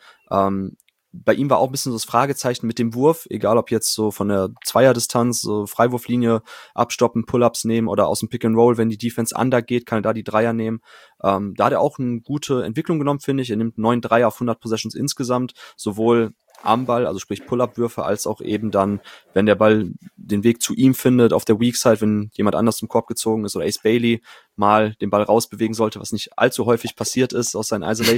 Bei ihm war auch ein bisschen so das Fragezeichen mit dem Wurf, egal ob jetzt so von der Zweierdistanz, so Freiwurflinie abstoppen, Pull-ups nehmen oder aus dem Pick-and-Roll, wenn die Defense under geht, kann er da die Dreier nehmen. Da hat er auch eine gute Entwicklung genommen, finde ich. Er nimmt 9 Dreier auf 100 Possessions insgesamt, sowohl am Ball, also sprich Pull-Up-Würfe, als auch eben dann, wenn der Ball den Weg zu ihm findet, auf der Weak Side, wenn jemand anders zum Korb gezogen ist oder Ace Bailey mal den Ball rausbewegen sollte, was nicht allzu häufig passiert ist aus seinen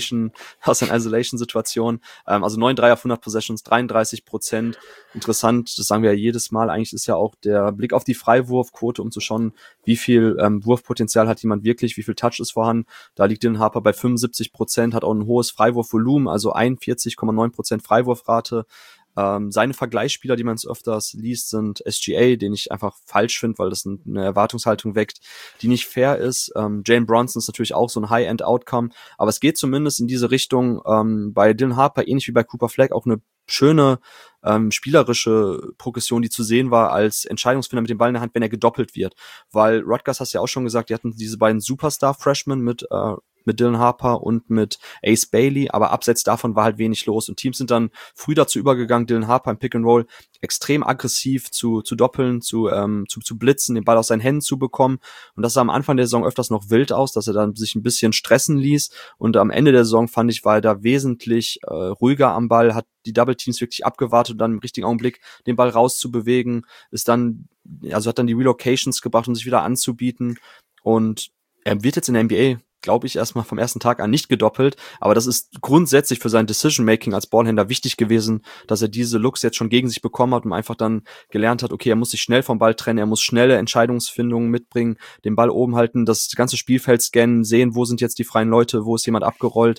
Isolation-Situationen. Also 9 Dreier auf 100 Possessions, 33%. Interessant, das sagen wir ja jedes Mal, eigentlich ist ja auch der Blick auf die Freiwurfquote, um zu schauen, wie viel Wurfpotenzial hat jemand wirklich, wie viel Touch ist vorhanden. Da liegt Dylan Harper bei 75%, hat auch ein hohes Freiwurfvolumen, also 41,9% Freiwurfrate. Seine Vergleichsspieler, die man es öfters liest, sind SGA, den ich einfach falsch finde, weil das eine Erwartungshaltung weckt, die nicht fair ist. Jalen Brunson ist natürlich auch so ein High-End-Outcome, aber es geht zumindest in diese Richtung. Bei Dylan Harper, ähnlich wie bei Cooper Flagg, auch eine schöne spielerische Progression, die zu sehen war als Entscheidungsfinder mit dem Ball in der Hand, wenn er gedoppelt wird. Weil Rutgers, hast du ja auch schon gesagt, die hatten diese beiden Superstar-Freshmen mit Dylan Harper und mit Ace Bailey, aber abseits davon war halt wenig los und Teams sind dann früh dazu übergegangen, Dylan Harper im Pick and Roll extrem aggressiv zu doppeln, zu blitzen, den Ball aus seinen Händen zu bekommen, und das sah am Anfang der Saison öfters noch wild aus, dass er dann sich ein bisschen stressen ließ, und am Ende der Saison fand ich, war er da wesentlich ruhiger am Ball, hat die Double Teams wirklich abgewartet und dann im richtigen Augenblick den Ball rauszubewegen, hat dann die Relocations gebracht, um sich wieder anzubieten, und er wird jetzt in der NBA, glaube ich, erstmal vom ersten Tag an nicht gedoppelt, aber das ist grundsätzlich für sein Decision-Making als Ballhändler wichtig gewesen, dass er diese Looks jetzt schon gegen sich bekommen hat und einfach dann gelernt hat, okay, er muss sich schnell vom Ball trennen, er muss schnelle Entscheidungsfindungen mitbringen, den Ball oben halten, das ganze Spielfeld scannen, sehen, wo sind jetzt die freien Leute, wo ist jemand abgerollt,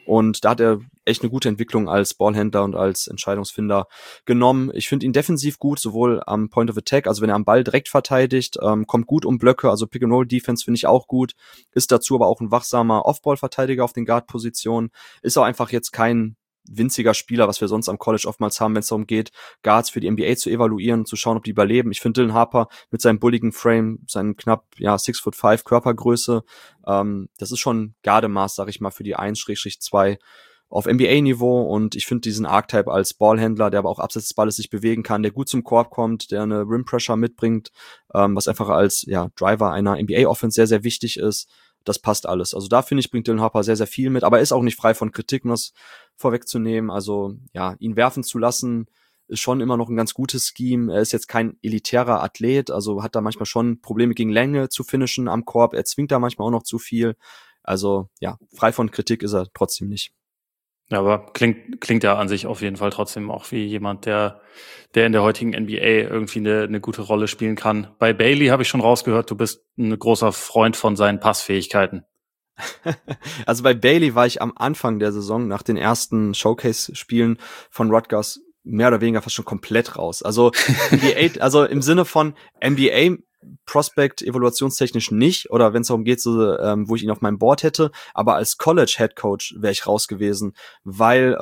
Und da hat er echt eine gute Entwicklung als Ballhändler und als Entscheidungsfinder genommen. Ich finde ihn defensiv gut, sowohl am Point of Attack, also wenn er am Ball direkt verteidigt, kommt gut um Blöcke, also Pick-and-Roll-Defense finde ich auch gut, ist dazu aber auch ein wachsamer Off-Ball-Verteidiger auf den Guard-Positionen, ist auch einfach jetzt kein winziger Spieler, was wir sonst am College oftmals haben, wenn es darum geht, Guards für die NBA zu evaluieren, zu schauen, ob die überleben. Ich finde Dylan Harper mit seinem bulligen Frame, seinem knapp 6'5" Körpergröße, das ist schon Gardemaß, sag ich mal, für die 1/2 auf NBA-Niveau, und ich finde diesen Archetype als Ballhändler, der aber auch abseits des Balles sich bewegen kann, der gut zum Korb kommt, der eine Rim-Pressure mitbringt, was einfach als Driver einer NBA-Offense sehr, sehr wichtig ist. Das passt alles. Also da finde ich, bringt Dylan Harper sehr, sehr viel mit, aber er ist auch nicht frei von Kritik, um das vorwegzunehmen. Also ihn werfen zu lassen, ist schon immer noch ein ganz gutes Scheme. Er ist jetzt kein elitärer Athlet, also hat da manchmal schon Probleme gegen Länge zu finishen am Korb. Er zwingt da manchmal auch noch zu viel. Also frei von Kritik ist er trotzdem nicht. Ja, aber klingt ja an sich auf jeden Fall trotzdem auch wie jemand, der in der heutigen NBA irgendwie eine gute Rolle spielen kann. Bei Bailey habe ich schon rausgehört, du bist ein großer Freund von seinen Passfähigkeiten. Also bei Bailey war ich am Anfang der Saison nach den ersten Showcase-Spielen von Rutgers mehr oder weniger fast schon komplett raus. Also NBA, also im Sinne von NBA Prospect evaluationstechnisch nicht, oder wenn es darum geht, so, wo ich ihn auf meinem Board hätte, aber als College Head Coach wäre ich raus gewesen, weil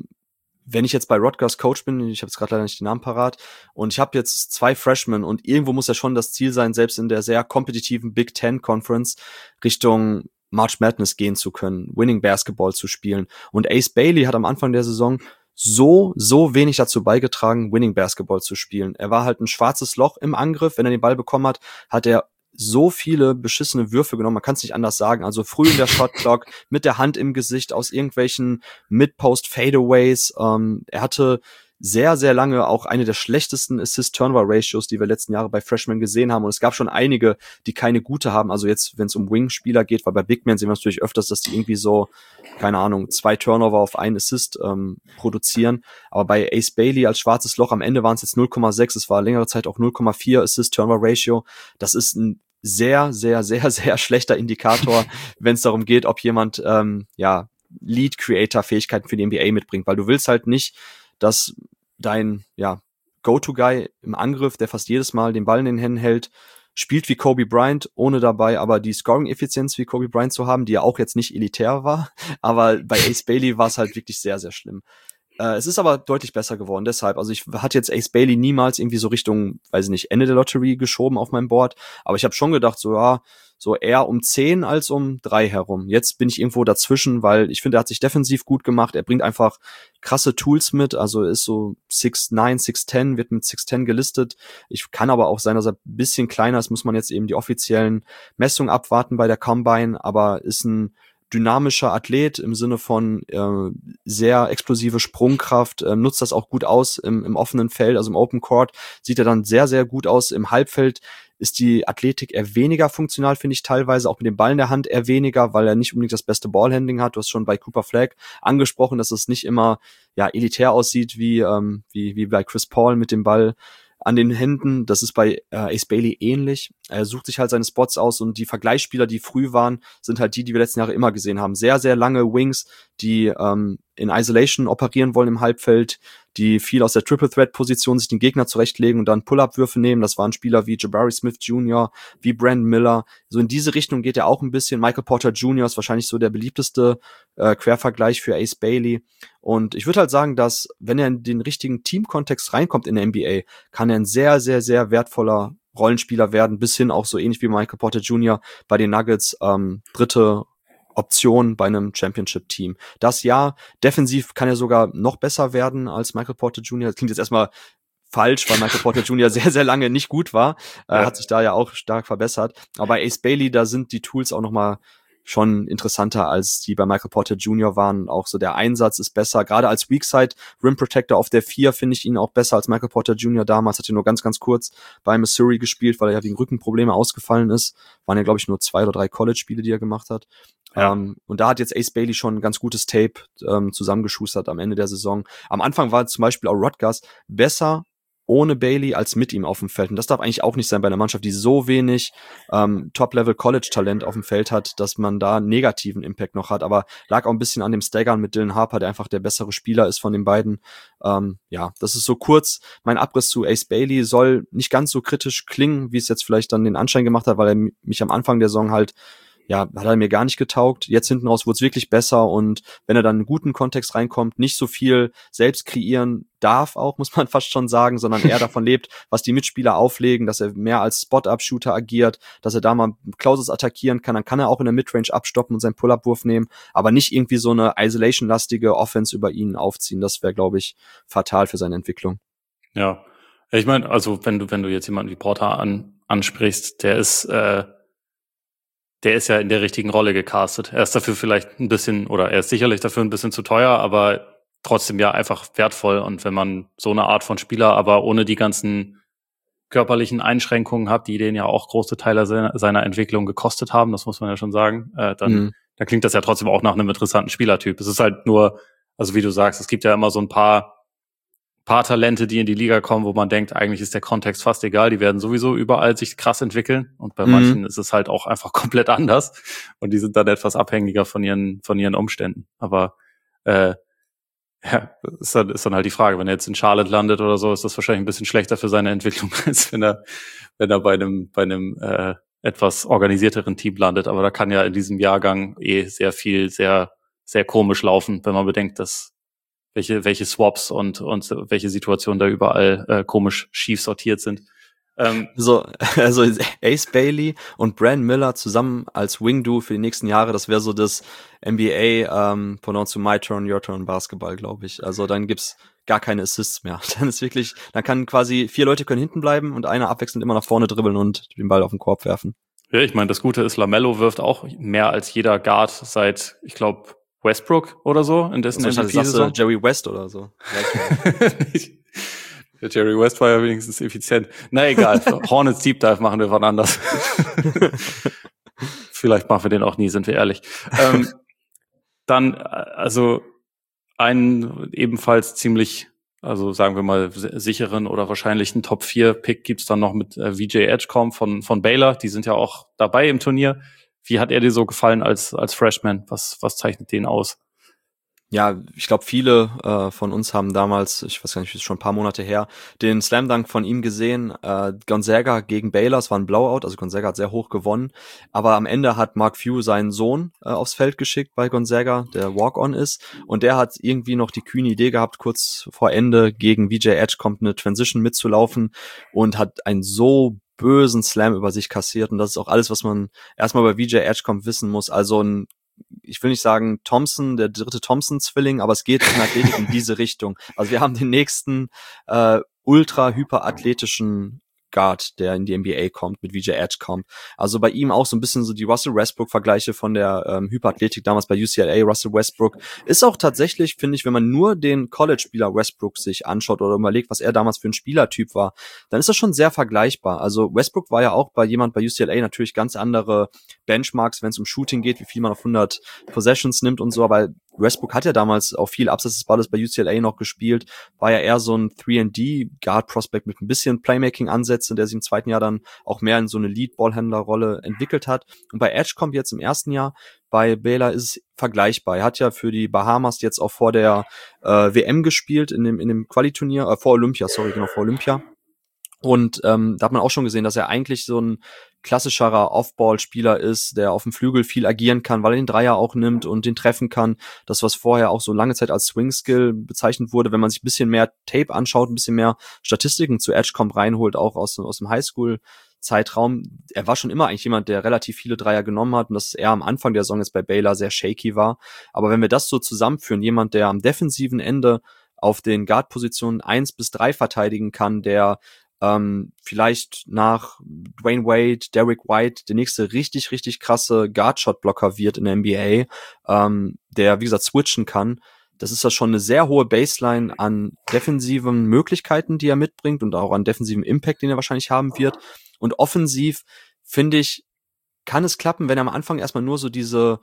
wenn ich jetzt bei Rutgers Coach bin, ich habe jetzt gerade leider nicht den Namen parat, und ich habe jetzt 2 Freshmen, und irgendwo muss ja schon das Ziel sein, selbst in der sehr kompetitiven Big Ten Conference Richtung March Madness gehen zu können, Winning Basketball zu spielen. Und Ace Bailey hat am Anfang der Saison so wenig dazu beigetragen, Winning Basketball zu spielen. Er war halt ein schwarzes Loch im Angriff. Wenn er den Ball bekommen hat er so viele beschissene Würfe genommen, man kann es nicht anders sagen. Also früh in der Shot Clock, mit der Hand im Gesicht, aus irgendwelchen Mid-Post Fadeaways. Er hatte sehr, sehr lange auch eine der schlechtesten Assist-Turnover-Ratios, die wir letzten Jahre bei Freshmen gesehen haben. Und es gab schon einige, die keine gute haben. Also jetzt, wenn es um Wing-Spieler geht, weil bei Big Men sehen wir natürlich öfters, dass die irgendwie so, keine Ahnung, 2 Turnover auf einen Assist produzieren. Aber bei Ace Bailey als schwarzes Loch, am Ende waren es jetzt 0,6. Es war längere Zeit auch 0,4 Assist-Turnover-Ratio. Das ist ein sehr, sehr, sehr, sehr schlechter Indikator, wenn es darum geht, ob jemand Lead-Creator-Fähigkeiten für die NBA mitbringt. Weil du willst halt nicht, dass dein Go-To-Guy im Angriff, der fast jedes Mal den Ball in den Händen hält, spielt wie Kobe Bryant, ohne dabei aber die Scoring-Effizienz wie Kobe Bryant zu haben, die ja auch jetzt nicht elitär war. Aber bei Ace Bailey war es halt wirklich sehr, sehr schlimm. Es ist aber deutlich besser geworden, deshalb. Also ich hatte jetzt Ace Bailey niemals irgendwie so Richtung, weiß ich nicht, Ende der Lottery geschoben auf meinem Board. Aber ich habe schon gedacht, so eher um 10 als um 3 herum. Jetzt bin ich irgendwo dazwischen, weil ich finde, er hat sich defensiv gut gemacht. Er bringt einfach krasse Tools mit. Also ist so 6'9", 6'10", wird mit 6'10" gelistet. Ich kann aber auch sein, dass er ein bisschen kleiner ist. Muss man jetzt eben die offiziellen Messungen abwarten bei der Combine. Aber ist ein dynamischer Athlet im Sinne von sehr explosive Sprungkraft, nutzt das auch gut aus im offenen Feld, also im Open Court, sieht er dann sehr, sehr gut aus. Im Halbfeld ist die Athletik eher weniger funktional, finde ich teilweise, auch mit dem Ball in der Hand eher weniger, weil er nicht unbedingt das beste Ballhandling hat. Du hast schon bei Cooper Flagg angesprochen, dass es nicht immer elitär aussieht wie bei Chris Paul mit dem Ball an den Händen. Das ist bei Ace Bailey ähnlich. Er sucht sich halt seine Spots aus, und die Vergleichsspieler, die früh waren, sind halt die wir letzten Jahre immer gesehen haben. Sehr, sehr lange Wings, die in Isolation operieren wollen im Halbfeld, die viel aus der Triple-Threat-Position sich den Gegner zurechtlegen und dann Pull-Up-Würfe nehmen. Das waren Spieler wie Jabari Smith Jr., wie Brandon Miller. So in diese Richtung geht er auch ein bisschen. Michael Porter Jr. ist wahrscheinlich so der beliebteste Quervergleich für Ace Bailey. Und ich würde halt sagen, dass, wenn er in den richtigen Teamkontext reinkommt in der NBA, kann er ein sehr, sehr, sehr wertvoller Rollenspieler werden, bis hin auch so ähnlich wie Michael Porter Jr. bei den Nuggets, dritte Option bei einem Championship-Team. Das defensiv kann er sogar noch besser werden als Michael Porter Jr. Das klingt jetzt erstmal falsch, weil Michael Porter Jr. sehr, sehr lange nicht gut war. Hat sich da ja auch stark verbessert. Aber bei Ace Bailey, da sind die Tools auch nochmal schon interessanter, als die bei Michael Porter Jr. waren. Auch so der Einsatz ist besser. Gerade als Weakside Rim Protector auf der 4 finde ich ihn auch besser als Michael Porter Jr. damals. Hat er nur ganz, ganz kurz bei Missouri gespielt, weil er ja wegen Rückenprobleme ausgefallen ist. Waren ja, glaube ich, nur 2 oder 3 College-Spiele, die er gemacht hat. Ja. Und da hat jetzt Ace Bailey schon ein ganz gutes Tape zusammengeschustert am Ende der Saison. Am Anfang war zum Beispiel auch Rutgers besser ohne Bailey als mit ihm auf dem Feld. Und das darf eigentlich auch nicht sein bei einer Mannschaft, die so wenig Top-Level-College-Talent auf dem Feld hat, dass man da einen negativen Impact noch hat. Aber lag auch ein bisschen an dem Staggern mit Dylan Harper, der einfach der bessere Spieler ist von den beiden. Ja, das ist so kurz mein Abriss zu Ace Bailey. Soll nicht ganz so kritisch klingen, wie es jetzt vielleicht dann den Anschein gemacht hat, weil er mich am Anfang der Saison halt, ja, hat er mir gar nicht getaugt. Jetzt hinten raus wurde es wirklich besser, und wenn er dann in einen guten Kontext reinkommt, nicht so viel selbst kreieren darf auch, muss man fast schon sagen, sondern eher davon lebt, was die Mitspieler auflegen, dass er mehr als Spot-Up-Shooter agiert, dass er da mal Clauses attackieren kann, dann kann er auch in der Midrange abstoppen und seinen Pull-Up-Wurf nehmen, aber nicht irgendwie so eine Isolation-lastige Offense über ihn aufziehen. Das wäre, glaube ich, fatal für seine Entwicklung. Ja, ich meine, also wenn du jetzt jemanden wie Porter ansprichst, der ist ja in der richtigen Rolle gecastet. Er ist dafür vielleicht ein bisschen, oder er ist sicherlich dafür ein bisschen zu teuer, aber trotzdem ja einfach wertvoll. Und wenn man so eine Art von Spieler, aber ohne die ganzen körperlichen Einschränkungen hat, die den ja auch große Teile seiner Entwicklung gekostet haben, das muss man ja schon sagen, dann klingt das ja trotzdem auch nach einem interessanten Spielertyp. Es ist halt nur, also wie du sagst, es gibt ja immer so ein paar Talente, die in die Liga kommen, wo man denkt, eigentlich ist der Kontext fast egal, die werden sowieso überall sich krass entwickeln, und bei manchen ist es halt auch einfach komplett anders, und die sind dann etwas abhängiger von ihren Umständen. Aber ja, ist dann halt die Frage, wenn er jetzt in Charlotte landet oder so, ist das wahrscheinlich ein bisschen schlechter für seine Entwicklung, als wenn er bei einem etwas organisierteren Team landet. Aber da kann ja in diesem Jahrgang sehr viel, sehr, sehr komisch laufen, wenn man bedenkt, dass welche Swaps und welche Situationen da überall komisch schief sortiert sind. Also Ace Bailey und Brandon Miller zusammen als Wing-Duo für die nächsten Jahre, das wäre so das NBA Pronoun to My Turn, Your Turn Basketball, glaube ich. Also dann gibt's gar keine Assists mehr. Dann ist wirklich, dann kann quasi 4 Leute können hinten bleiben und einer abwechselnd immer nach vorne dribbeln und den Ball auf den Korb werfen. Ja, ich meine, das Gute ist, LaMelo wirft auch mehr als jeder Guard seit, ich glaube, Westbrook oder so, in dessen MVP-Saison. Jerry West oder so. Der Jerry West war ja wenigstens effizient. Na egal, Hornets Deep Dive machen wir wann anders. Vielleicht machen wir den auch nie, sind wir ehrlich. Dann, also einen ebenfalls ziemlich, also sagen wir mal, sicheren oder wahrscheinlichen Top-4-Pick gibt's dann noch mit VJ Edgecombe von Baylor. Die sind ja auch dabei im Turnier. Wie hat er dir so gefallen als Freshman? Was zeichnet den aus? Ja, ich glaube, viele von uns haben damals, ich weiß gar nicht, ist schon ein paar Monate her, den Slam Dunk von ihm gesehen. Gonzaga gegen Baylor, es war ein Blowout, also Gonzaga hat sehr hoch gewonnen. Aber am Ende hat Mark Few seinen Sohn aufs Feld geschickt bei Gonzaga, der Walk-On ist. Und der hat irgendwie noch die kühne Idee gehabt, kurz vor Ende gegen VJ Edgecombe eine Transition mitzulaufen und hat einen so bösen Slam über sich kassiert. Und das ist auch alles, was man erstmal bei VJ Edgecombe wissen muss. Also ich will nicht sagen Thompson, der dritte Thompson-Zwilling, aber es geht in Athletik in diese Richtung. Also wir haben den nächsten ultra-hyperathletischen Guard, der in die NBA kommt, mit VJ Edgecombe. Also bei ihm auch so ein bisschen so die Russell Westbrook-Vergleiche von der Hyperathletik damals bei UCLA. Russell Westbrook ist auch tatsächlich, finde ich, wenn man nur den College-Spieler Westbrook sich anschaut oder überlegt, was er damals für ein Spielertyp war, dann ist das schon sehr vergleichbar. Also Westbrook war ja auch bei UCLA natürlich ganz andere Benchmarks, wenn es um Shooting geht, wie viel man auf 100 Possessions nimmt und so, aber Westbrook hat ja damals auch viel abseits des Balles bei UCLA noch gespielt, war ja eher so ein 3&D-Guard-Prospect mit ein bisschen Playmaking-Ansätzen, der sich im zweiten Jahr dann auch mehr in so eine Lead-Ballhändler-Rolle entwickelt hat. Und bei Edgecombe jetzt im ersten Jahr bei Baylor ist es vergleichbar. Er hat ja für die Bahamas jetzt auch vor der WM gespielt, in dem Quali-Turnier, vor Olympia. Und da hat man auch schon gesehen, dass er eigentlich so ein klassischerer Off-Ball-Spieler ist, der auf dem Flügel viel agieren kann, weil er den Dreier auch nimmt und den treffen kann. Das, was vorher auch so lange Zeit als Swing-Skill bezeichnet wurde, wenn man sich ein bisschen mehr Tape anschaut, ein bisschen mehr Statistiken zu Edgecombe reinholt, auch aus dem Highschool-Zeitraum. Er war schon immer eigentlich jemand, der relativ viele Dreier genommen hat und dass er am Anfang der Saison jetzt bei Baylor sehr shaky war. Aber wenn wir das so zusammenführen, jemand, der am defensiven Ende auf den Guard-Positionen 1 bis 3 verteidigen kann, der vielleicht nach Dwayne Wade, Derrick White der nächste richtig, richtig krasse Guard-Shot-Blocker wird in der NBA, der, wie gesagt, switchen kann. Das ist ja schon eine sehr hohe Baseline an defensiven Möglichkeiten, die er mitbringt und auch an defensiven Impact, den er wahrscheinlich haben wird. Und offensiv, finde ich, kann es klappen, wenn er am Anfang erstmal nur so diese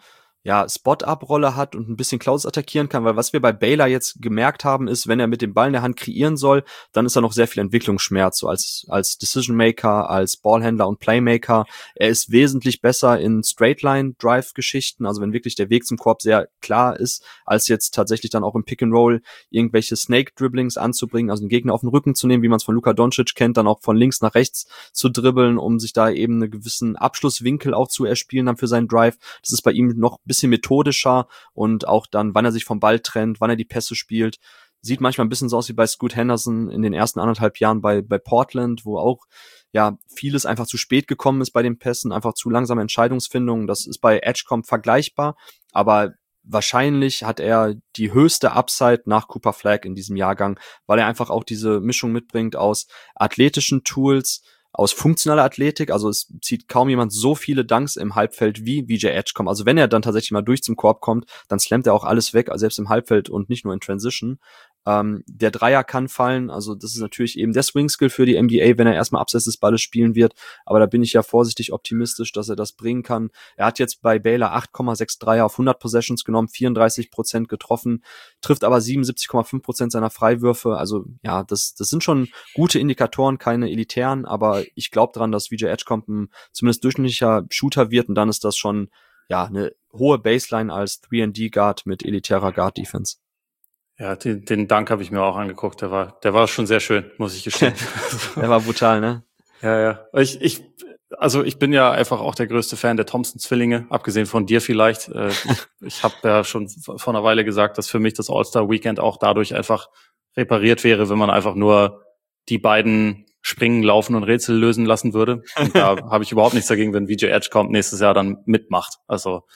ja, Spot-Up-Rolle hat und ein bisschen Close attackieren kann, weil was wir bei Baylor jetzt gemerkt haben, ist, wenn er mit dem Ball in der Hand kreieren soll, dann ist da noch sehr viel Entwicklungsschmerz, so als Decision-Maker, als Ballhändler und Playmaker. Er ist wesentlich besser in Straight-Line-Drive-Geschichten, also wenn wirklich der Weg zum Korb sehr klar ist, als jetzt tatsächlich dann auch im Pick-and-Roll irgendwelche Snake-Dribblings anzubringen, also den Gegner auf den Rücken zu nehmen, wie man es von Luka Doncic kennt, dann auch von links nach rechts zu dribbeln, um sich da eben einen gewissen Abschlusswinkel auch zu erspielen dann für seinen Drive. Das ist bei ihm noch ein bisschen methodischer und auch dann, wann er sich vom Ball trennt, wann er die Pässe spielt. Sieht manchmal ein bisschen so aus wie bei Scoot Henderson in den ersten 1,5 Jahren bei Portland, wo auch ja vieles einfach zu spät gekommen ist bei den Pässen, einfach zu langsame Entscheidungsfindung. Das ist bei Edgecomb vergleichbar, aber wahrscheinlich hat er die höchste Upside nach Cooper Flagg in diesem Jahrgang, weil er einfach auch diese Mischung mitbringt aus athletischen Tools, aus funktionaler Athletik, also es zieht kaum jemand so viele Dunks im Halbfeld wie VJ Edgecomb. Also wenn er dann tatsächlich mal durch zum Korb kommt, dann slammt er auch alles weg, also selbst im Halbfeld und nicht nur in Transition. Der Dreier kann fallen, also das ist natürlich eben der Swing-Skill für die NBA, wenn er erstmal abseits des Balles spielen wird, aber da bin ich ja vorsichtig optimistisch, dass er das bringen kann. Er hat jetzt bei Baylor 8,6 Dreier auf 100 Possessions genommen, 34% getroffen, trifft aber 77,5% seiner Freiwürfe, also ja, das sind schon gute Indikatoren, keine elitären, aber ich glaube dran, dass VJ Edgecomb ein zumindest durchschnittlicher Shooter wird und dann ist das schon ja eine hohe Baseline als 3&D-Guard mit elitärer Guard-Defense. Ja, den Dank habe ich mir auch angeguckt. Der war schon sehr schön, muss ich gestehen. Der war brutal, ne? Ja. Ich bin ja einfach auch der größte Fan der Thompson-Zwillinge, abgesehen von dir vielleicht. Ich habe ja schon vor einer Weile gesagt, dass für mich das All-Star-Weekend auch dadurch einfach repariert wäre, wenn man einfach nur die beiden springen, laufen und Rätsel lösen lassen würde. Und da habe ich überhaupt nichts dagegen, wenn VJ Edgecomb nächstes Jahr dann mitmacht. Also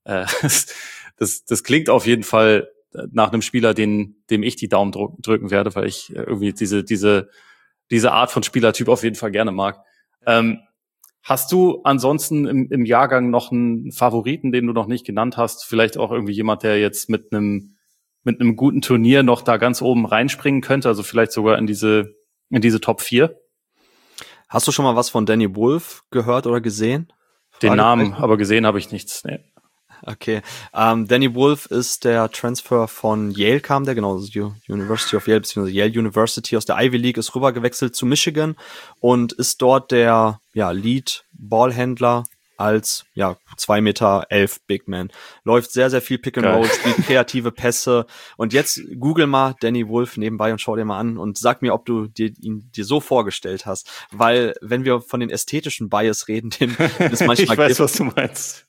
das klingt auf jeden Fall nach einem Spieler, dem ich die Daumen drücken werde, weil ich irgendwie diese Art von Spielertyp auf jeden Fall gerne mag. Hast du ansonsten im Jahrgang noch einen Favoriten, den du noch nicht genannt hast? Vielleicht auch irgendwie jemand, der jetzt mit einem guten Turnier noch da ganz oben reinspringen könnte, also vielleicht sogar in diese Top 4? Hast du schon mal was von Danny Wolf gehört oder gesehen? Den Namen, aber gesehen habe ich nichts. Nee. Okay. Danny Wolf ist der Transfer von Yale, kam der, genau, University of Yale, beziehungsweise Yale University aus der Ivy League, ist rübergewechselt zu Michigan und ist dort der Lead-Ballhändler als 2,11 Meter Big Man. Läuft sehr, sehr viel Pick and Roll, spielt kreative Pässe. Und jetzt google mal Danny Wolf nebenbei und schau dir mal an und sag mir, ob du ihn dir so vorgestellt hast. Weil, wenn wir von den ästhetischen Bias reden, den es manchmal ich weiß, was du meinst.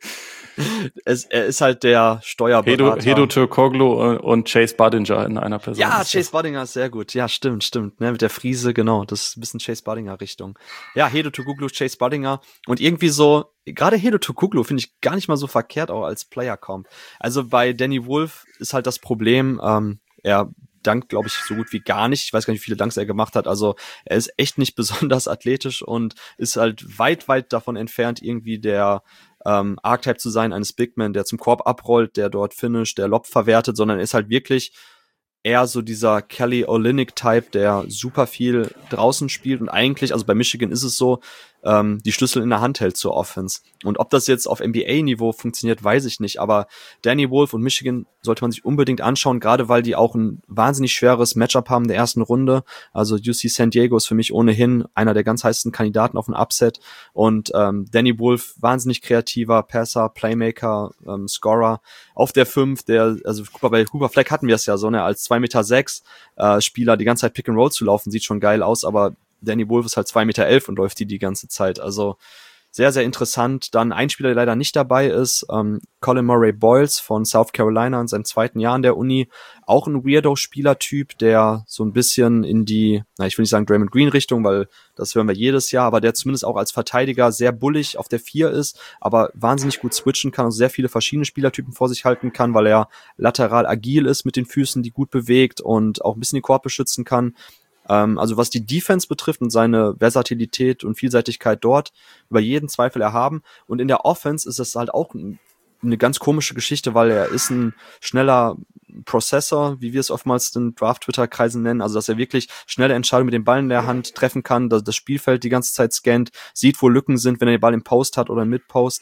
Er ist halt der Steuerberater. Hedo Turkoglu und Chase Budinger in einer Person. Ja, Chase Budinger ist sehr gut. Ja, stimmt. Ne, mit der Frise, genau. Das ist ein bisschen Chase Budinger Richtung. Ja, Hedo Turkoglu, Chase Budinger. Und irgendwie so, gerade Hedo Turkoglu finde ich gar nicht mal so verkehrt auch als Player kommt. Also bei Danny Wolf ist halt das Problem, er dankt, glaube ich, so gut wie gar nicht. Ich weiß gar nicht, wie viele Dunks er gemacht hat. Also er ist echt nicht besonders athletisch und ist halt weit, weit davon entfernt, irgendwie der Archetype zu sein eines Bigman, der zum Korb abrollt, der dort finisht, der Lob verwertet, sondern er ist halt wirklich eher so dieser Kelly Olynyk-Type, der super viel draußen spielt und eigentlich, also bei Michigan ist es so, die Schlüssel in der Hand hält zur Offense. Und ob das jetzt auf NBA-Niveau funktioniert, weiß ich nicht, aber Danny Wolf und Michigan sollte man sich unbedingt anschauen, gerade weil die auch ein wahnsinnig schweres Matchup haben in der ersten Runde. Also UC San Diego ist für mich ohnehin einer der ganz heißesten Kandidaten auf ein Upset und Danny Wolf, wahnsinnig kreativer Passer, Playmaker, Scorer auf der 5, bei Cooper Flagg hatten wir es ja so, ne, als 2,6 Meter Spieler die ganze Zeit Pick and Roll zu laufen, sieht schon geil aus, aber Danny Wolf ist halt 2,11 Meter und läuft die ganze Zeit. Also sehr, sehr interessant. Dann ein Spieler, der leider nicht dabei ist, Colin Murray Boyles von South Carolina in seinem 2. Jahr an der Uni. Auch ein Weirdo-Spielertyp, der so ein bisschen in die, ich will nicht sagen Draymond Green-Richtung, weil das hören wir jedes Jahr, aber der zumindest auch als Verteidiger sehr bullig auf der 4 ist, aber wahnsinnig gut switchen kann und sehr viele verschiedene Spielertypen vor sich halten kann, weil er lateral agil ist mit den Füßen, die gut bewegt und auch ein bisschen den Korb beschützen kann. Also was die Defense betrifft und seine Versatilität und Vielseitigkeit dort, über jeden Zweifel erhaben. Und in der Offense ist es halt auch eine ganz komische Geschichte, weil er ist ein schneller Processor, wie wir es oftmals in Draft-Twitter-Kreisen nennen, also dass er wirklich schnelle Entscheidungen mit dem Ball in der Hand treffen kann, dass das Spielfeld die ganze Zeit scannt, sieht, wo Lücken sind, wenn er den Ball im Post hat oder im Mid-Post.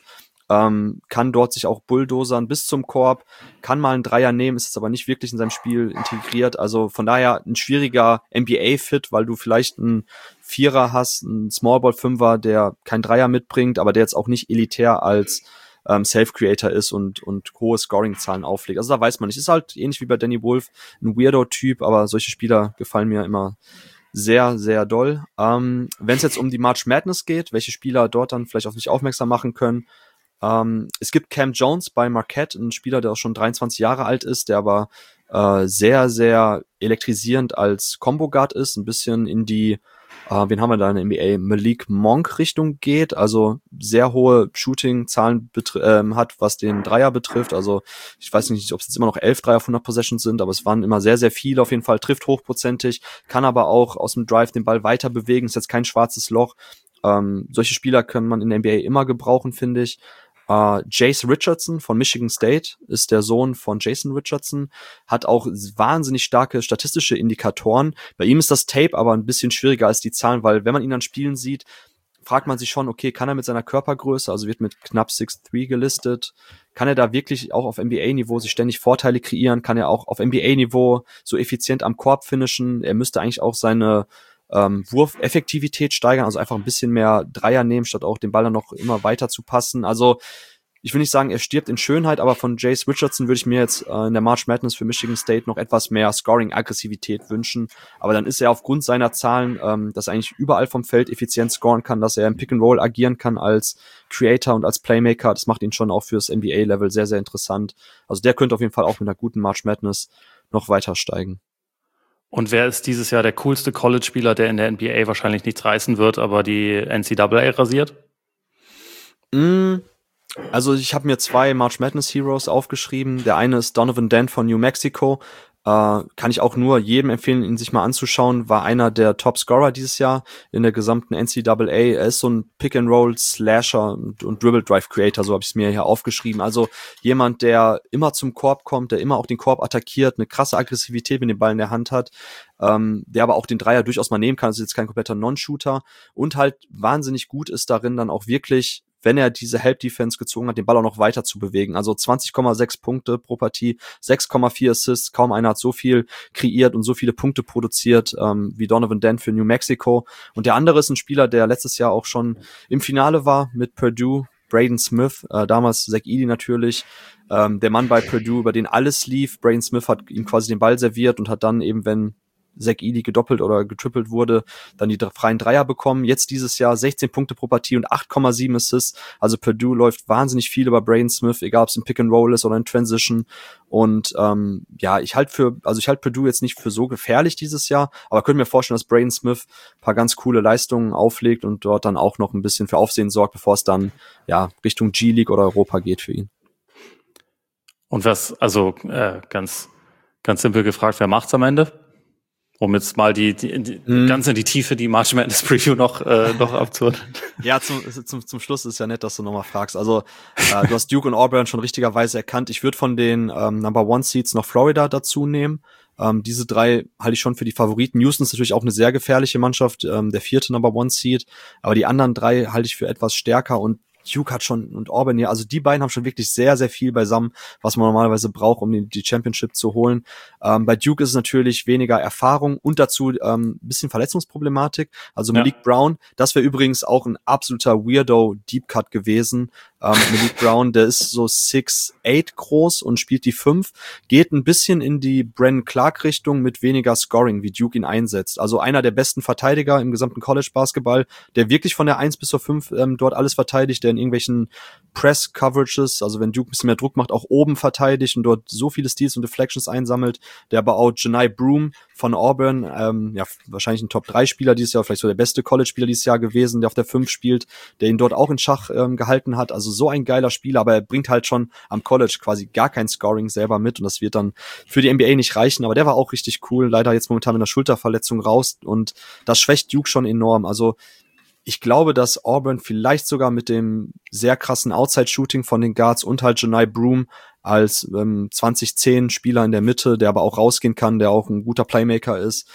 kann dort sich auch bulldozern bis zum Korb, kann mal einen Dreier nehmen, ist jetzt aber nicht wirklich in seinem Spiel integriert. Also von daher ein schwieriger NBA-Fit, weil du vielleicht einen Vierer hast, einen Smallball-Fünfer, der kein Dreier mitbringt, aber der jetzt auch nicht elitär als Self-Creator ist und hohe Scoring-Zahlen auflegt. Also da weiß man nicht. Ist halt ähnlich wie bei Danny Wolf ein Weirdo-Typ, aber solche Spieler gefallen mir immer sehr, sehr doll. Wenn es jetzt um die March Madness geht, welche Spieler dort dann vielleicht auf mich aufmerksam machen können, es gibt Cam Jones bei Marquette, ein Spieler, der auch schon 23 Jahre alt ist, der aber sehr, sehr elektrisierend als Combo Guard ist, ein bisschen in die wen haben wir da in der NBA? Malik Monk Richtung geht, also sehr hohe Shooting-Zahlen hat, was den Dreier betrifft. Also ich weiß nicht, ob es jetzt immer noch 11 Dreier auf 100 Possessions sind, aber es waren immer sehr, sehr viele. Auf jeden Fall trifft hochprozentig, kann aber auch aus dem Drive den Ball weiter bewegen. Ist jetzt kein schwarzes Loch. Solche Spieler kann man in der NBA immer gebrauchen, finde ich. Jace Richardson von Michigan State ist der Sohn von Jason Richardson, hat auch wahnsinnig starke statistische Indikatoren. Bei ihm ist das Tape aber ein bisschen schwieriger als die Zahlen, weil wenn man ihn dann spielen sieht, fragt man sich schon, okay, kann er mit seiner Körpergröße, also wird mit knapp 6'3 gelistet, kann er da wirklich auch auf NBA-Niveau sich ständig Vorteile kreieren, kann er auch auf NBA-Niveau so effizient am Korb finishen, er müsste eigentlich auch seine Wurfeffektivität steigern, also einfach ein bisschen mehr Dreier nehmen, statt auch den Ball dann noch immer weiter zu passen. Also ich will nicht sagen, er stirbt in Schönheit, aber von Jace Richardson würde ich mir jetzt in der March Madness für Michigan State noch etwas mehr Scoring-Aggressivität wünschen. Aber dann ist er aufgrund seiner Zahlen, dass er eigentlich überall vom Feld effizient scoren kann, dass er im Pick-and-Roll agieren kann als Creator und als Playmaker. Das macht ihn schon auch fürs NBA-Level sehr, sehr interessant. Also der könnte auf jeden Fall auch mit einer guten March Madness noch weiter steigen. Und wer ist dieses Jahr der coolste College-Spieler, der in der NBA wahrscheinlich nichts reißen wird, aber die NCAA rasiert? Also ich habe mir 2 March Madness Heroes aufgeschrieben. Der eine ist Donovan Dent von New Mexico. Kann ich auch nur jedem empfehlen, ihn sich mal anzuschauen. War einer der Top-Scorer dieses Jahr in der gesamten NCAA. Er ist so ein Pick-and-Roll-Slasher und Dribble-Drive-Creator, so habe ich es mir hier aufgeschrieben. Also jemand, der immer zum Korb kommt, der immer auch den Korb attackiert, eine krasse Aggressivität mit dem Ball in der Hand hat, der aber auch den Dreier durchaus mal nehmen kann. Also jetzt kein kompletter Non-Shooter und halt wahnsinnig gut ist darin, dann auch wirklich, wenn er diese Help-Defense gezogen hat, den Ball auch noch weiter zu bewegen. Also 20,6 Punkte pro Partie, 6,4 Assists, kaum einer hat so viel kreiert und so viele Punkte produziert wie Donovan Dent für New Mexico. Und der andere ist ein Spieler, der letztes Jahr auch schon im Finale war mit Purdue, Braden Smith, damals Zach Edey natürlich, der Mann bei Purdue, über den alles lief. Braden Smith hat ihm quasi den Ball serviert und hat dann eben, wenn Zach Edey gedoppelt oder getrippelt wurde, dann die freien Dreier bekommen. Jetzt dieses Jahr 16 Punkte pro Partie und 8,7 Assists. Also Purdue läuft wahnsinnig viel über Braden Smith, egal ob es im Pick and Roll ist oder in Transition. Und ich halte Purdue jetzt nicht für so gefährlich dieses Jahr, aber könnte mir vorstellen, dass Braden Smith ein paar ganz coole Leistungen auflegt und dort dann auch noch ein bisschen für Aufsehen sorgt, bevor es dann Richtung G-League oder Europa geht für ihn. Und ganz simpel gefragt, wer macht's am Ende? Um jetzt mal die ganz in die Tiefe die March Madness Preview noch abzuholen. Ja, zum Schluss ist ja nett, dass du nochmal fragst. Also du hast Duke und Auburn schon richtigerweise erkannt. Ich würde von den Number One Seeds noch Florida dazu nehmen. Diese 3 halte ich schon für die Favoriten. Houston ist natürlich auch eine sehr gefährliche Mannschaft, der 4. Number One Seed. Aber die anderen 3 halte ich für etwas stärker und Duke hat schon und Auburn ja, also die beiden haben schon wirklich sehr, sehr viel beisammen, was man normalerweise braucht, um die Championship zu holen. Bei Duke ist es natürlich weniger Erfahrung und dazu ein bisschen Verletzungsproblematik. Also Malik Brown, das wäre übrigens auch ein absoluter Weirdo Deep Cut gewesen. Malik Brown, der ist so 6'8 groß und spielt die 5, geht ein bisschen in die Brandon Clark Richtung mit weniger Scoring, wie Duke ihn einsetzt. Also einer der besten Verteidiger im gesamten College Basketball, der wirklich von der 1 bis zur 5 dort alles verteidigt, der in irgendwelchen Press Coverages, also wenn Duke ein bisschen mehr Druck macht, auch oben verteidigt und dort so viele Steals und Deflections einsammelt, der aber auch Janai Broom von Auburn, wahrscheinlich ein Top-3-Spieler dieses Jahr, vielleicht so der beste College-Spieler dieses Jahr gewesen, der auf der 5 spielt, der ihn dort auch in Schach gehalten hat. Also so ein geiler Spieler, aber er bringt halt schon am College quasi gar kein Scoring selber mit und das wird dann für die NBA nicht reichen. Aber der war auch richtig cool, leider jetzt momentan mit einer Schulterverletzung raus und das schwächt Duke schon enorm. Also ich glaube, dass Auburn vielleicht sogar mit dem sehr krassen Outside-Shooting von den Guards und halt Janai Broom als 2010-Spieler in der Mitte, der aber auch rausgehen kann, der auch ein guter Playmaker ist.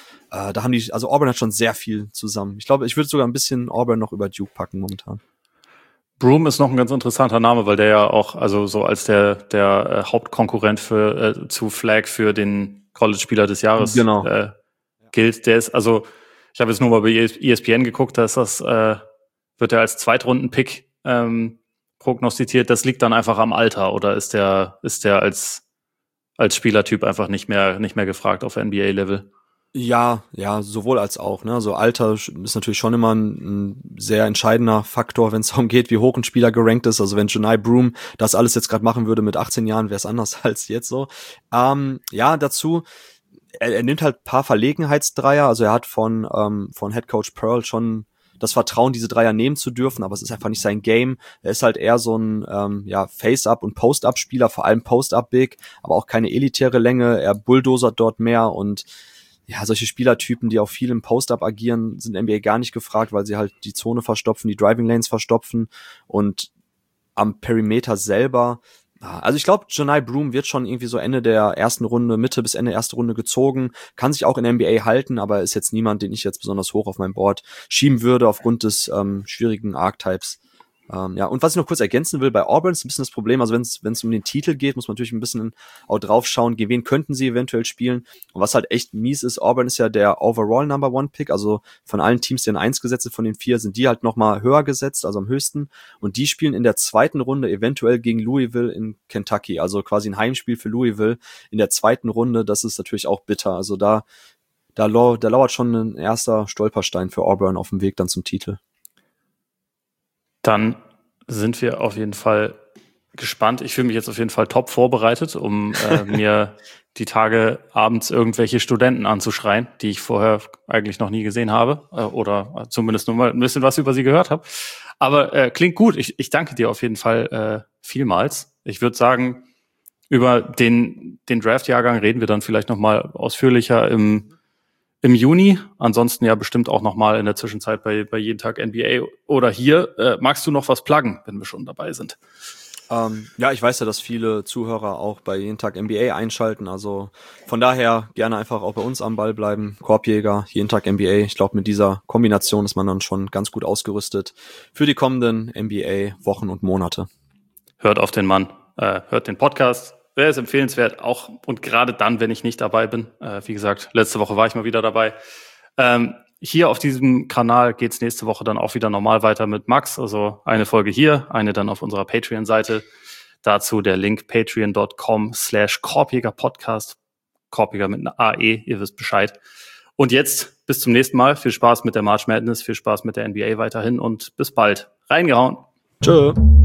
Auburn hat schon sehr viel zusammen. Ich glaube, ich würde sogar ein bisschen Auburn noch über Duke packen momentan. Broom ist noch ein ganz interessanter Name, weil der ja auch, also so als der Hauptkonkurrent zu Flag für den College-Spieler des Jahres gilt. Der ist, also, ich habe jetzt nur mal bei ESPN geguckt, da ist wird er als Zweitrunden-Pick prognostiziert. Das liegt dann einfach am Alter, oder ist der als Spielertyp einfach nicht mehr gefragt auf NBA-Level? Ja, sowohl als auch. Ne? Also Alter ist natürlich schon immer ein sehr entscheidender Faktor, wenn es darum geht, wie hoch ein Spieler gerankt ist. Also wenn Johni Broome das alles jetzt gerade machen würde mit 18 Jahren, wäre es anders als jetzt so. Dazu, er nimmt halt paar Verlegenheitsdreier. Also er hat von Head Coach Pearl schon das Vertrauen, diese Dreier nehmen zu dürfen, aber es ist einfach nicht sein Game. Er ist halt eher so ein Face-Up- und Post-Up-Spieler, vor allem Post-Up-Big, aber auch keine elitäre Länge. Er bulldozert dort mehr und ja, solche Spielertypen, die auch viel im Post-Up agieren, sind NBA gar nicht gefragt, weil sie halt die Zone verstopfen, die Driving Lanes verstopfen und am Perimeter selber. Also ich glaube, Johni Broome wird schon irgendwie so Ende der ersten Runde, Mitte bis Ende erste Runde gezogen, kann sich auch in der NBA halten, aber ist jetzt niemand, den ich jetzt besonders hoch auf mein Board schieben würde aufgrund des schwierigen Archetypes. Und was ich noch kurz ergänzen will, bei Auburn ist ein bisschen das Problem, also wenn es um den Titel geht, muss man natürlich ein bisschen auch drauf schauen, gegen wen könnten sie eventuell spielen. Und was halt echt mies ist, Auburn ist ja der Overall Number One Pick, also von allen Teams, die an 1 gesetzt sind, von den 4, sind die halt nochmal höher gesetzt, also am höchsten. Und die spielen in der zweiten Runde eventuell gegen Louisville in Kentucky, also quasi ein Heimspiel für Louisville in der zweiten Runde. Das ist natürlich auch bitter. Also da lauert schon ein erster Stolperstein für Auburn auf dem Weg dann zum Titel. Dann sind wir auf jeden Fall gespannt. Ich fühle mich jetzt auf jeden Fall top vorbereitet, um mir die Tage abends irgendwelche Studenten anzuschreien, die ich vorher eigentlich noch nie gesehen habe oder zumindest nur mal ein bisschen was über sie gehört habe. Aber klingt gut. Ich danke dir auf jeden Fall vielmals. Ich würde sagen, über den Draft-Jahrgang reden wir dann vielleicht noch mal ausführlicher im Juni, ansonsten ja bestimmt auch nochmal in der Zwischenzeit bei jeden Tag NBA oder hier. Magst du noch was pluggen, wenn wir schon dabei sind? Ich weiß ja, dass viele Zuhörer auch bei jeden Tag NBA einschalten, also von daher gerne einfach auch bei uns am Ball bleiben. Korbjäger, jeden Tag NBA. Ich glaube, mit dieser Kombination ist man dann schon ganz gut ausgerüstet für die kommenden NBA-Wochen und Monate. Hört auf den Mann, hört den Podcast. Wäre es empfehlenswert, auch und gerade dann, wenn ich nicht dabei bin. Wie gesagt, letzte Woche war ich mal wieder dabei. Hier auf diesem Kanal geht's nächste Woche dann auch wieder normal weiter mit Max. Also eine Folge hier, eine dann auf unserer Patreon-Seite. Dazu der Link patreon.com/Korbjäger-Podcast. Korbjäger mit einer AE, ihr wisst Bescheid. Und jetzt bis zum nächsten Mal. Viel Spaß mit der March Madness, viel Spaß mit der NBA weiterhin und bis bald. Reingehauen. Tschö.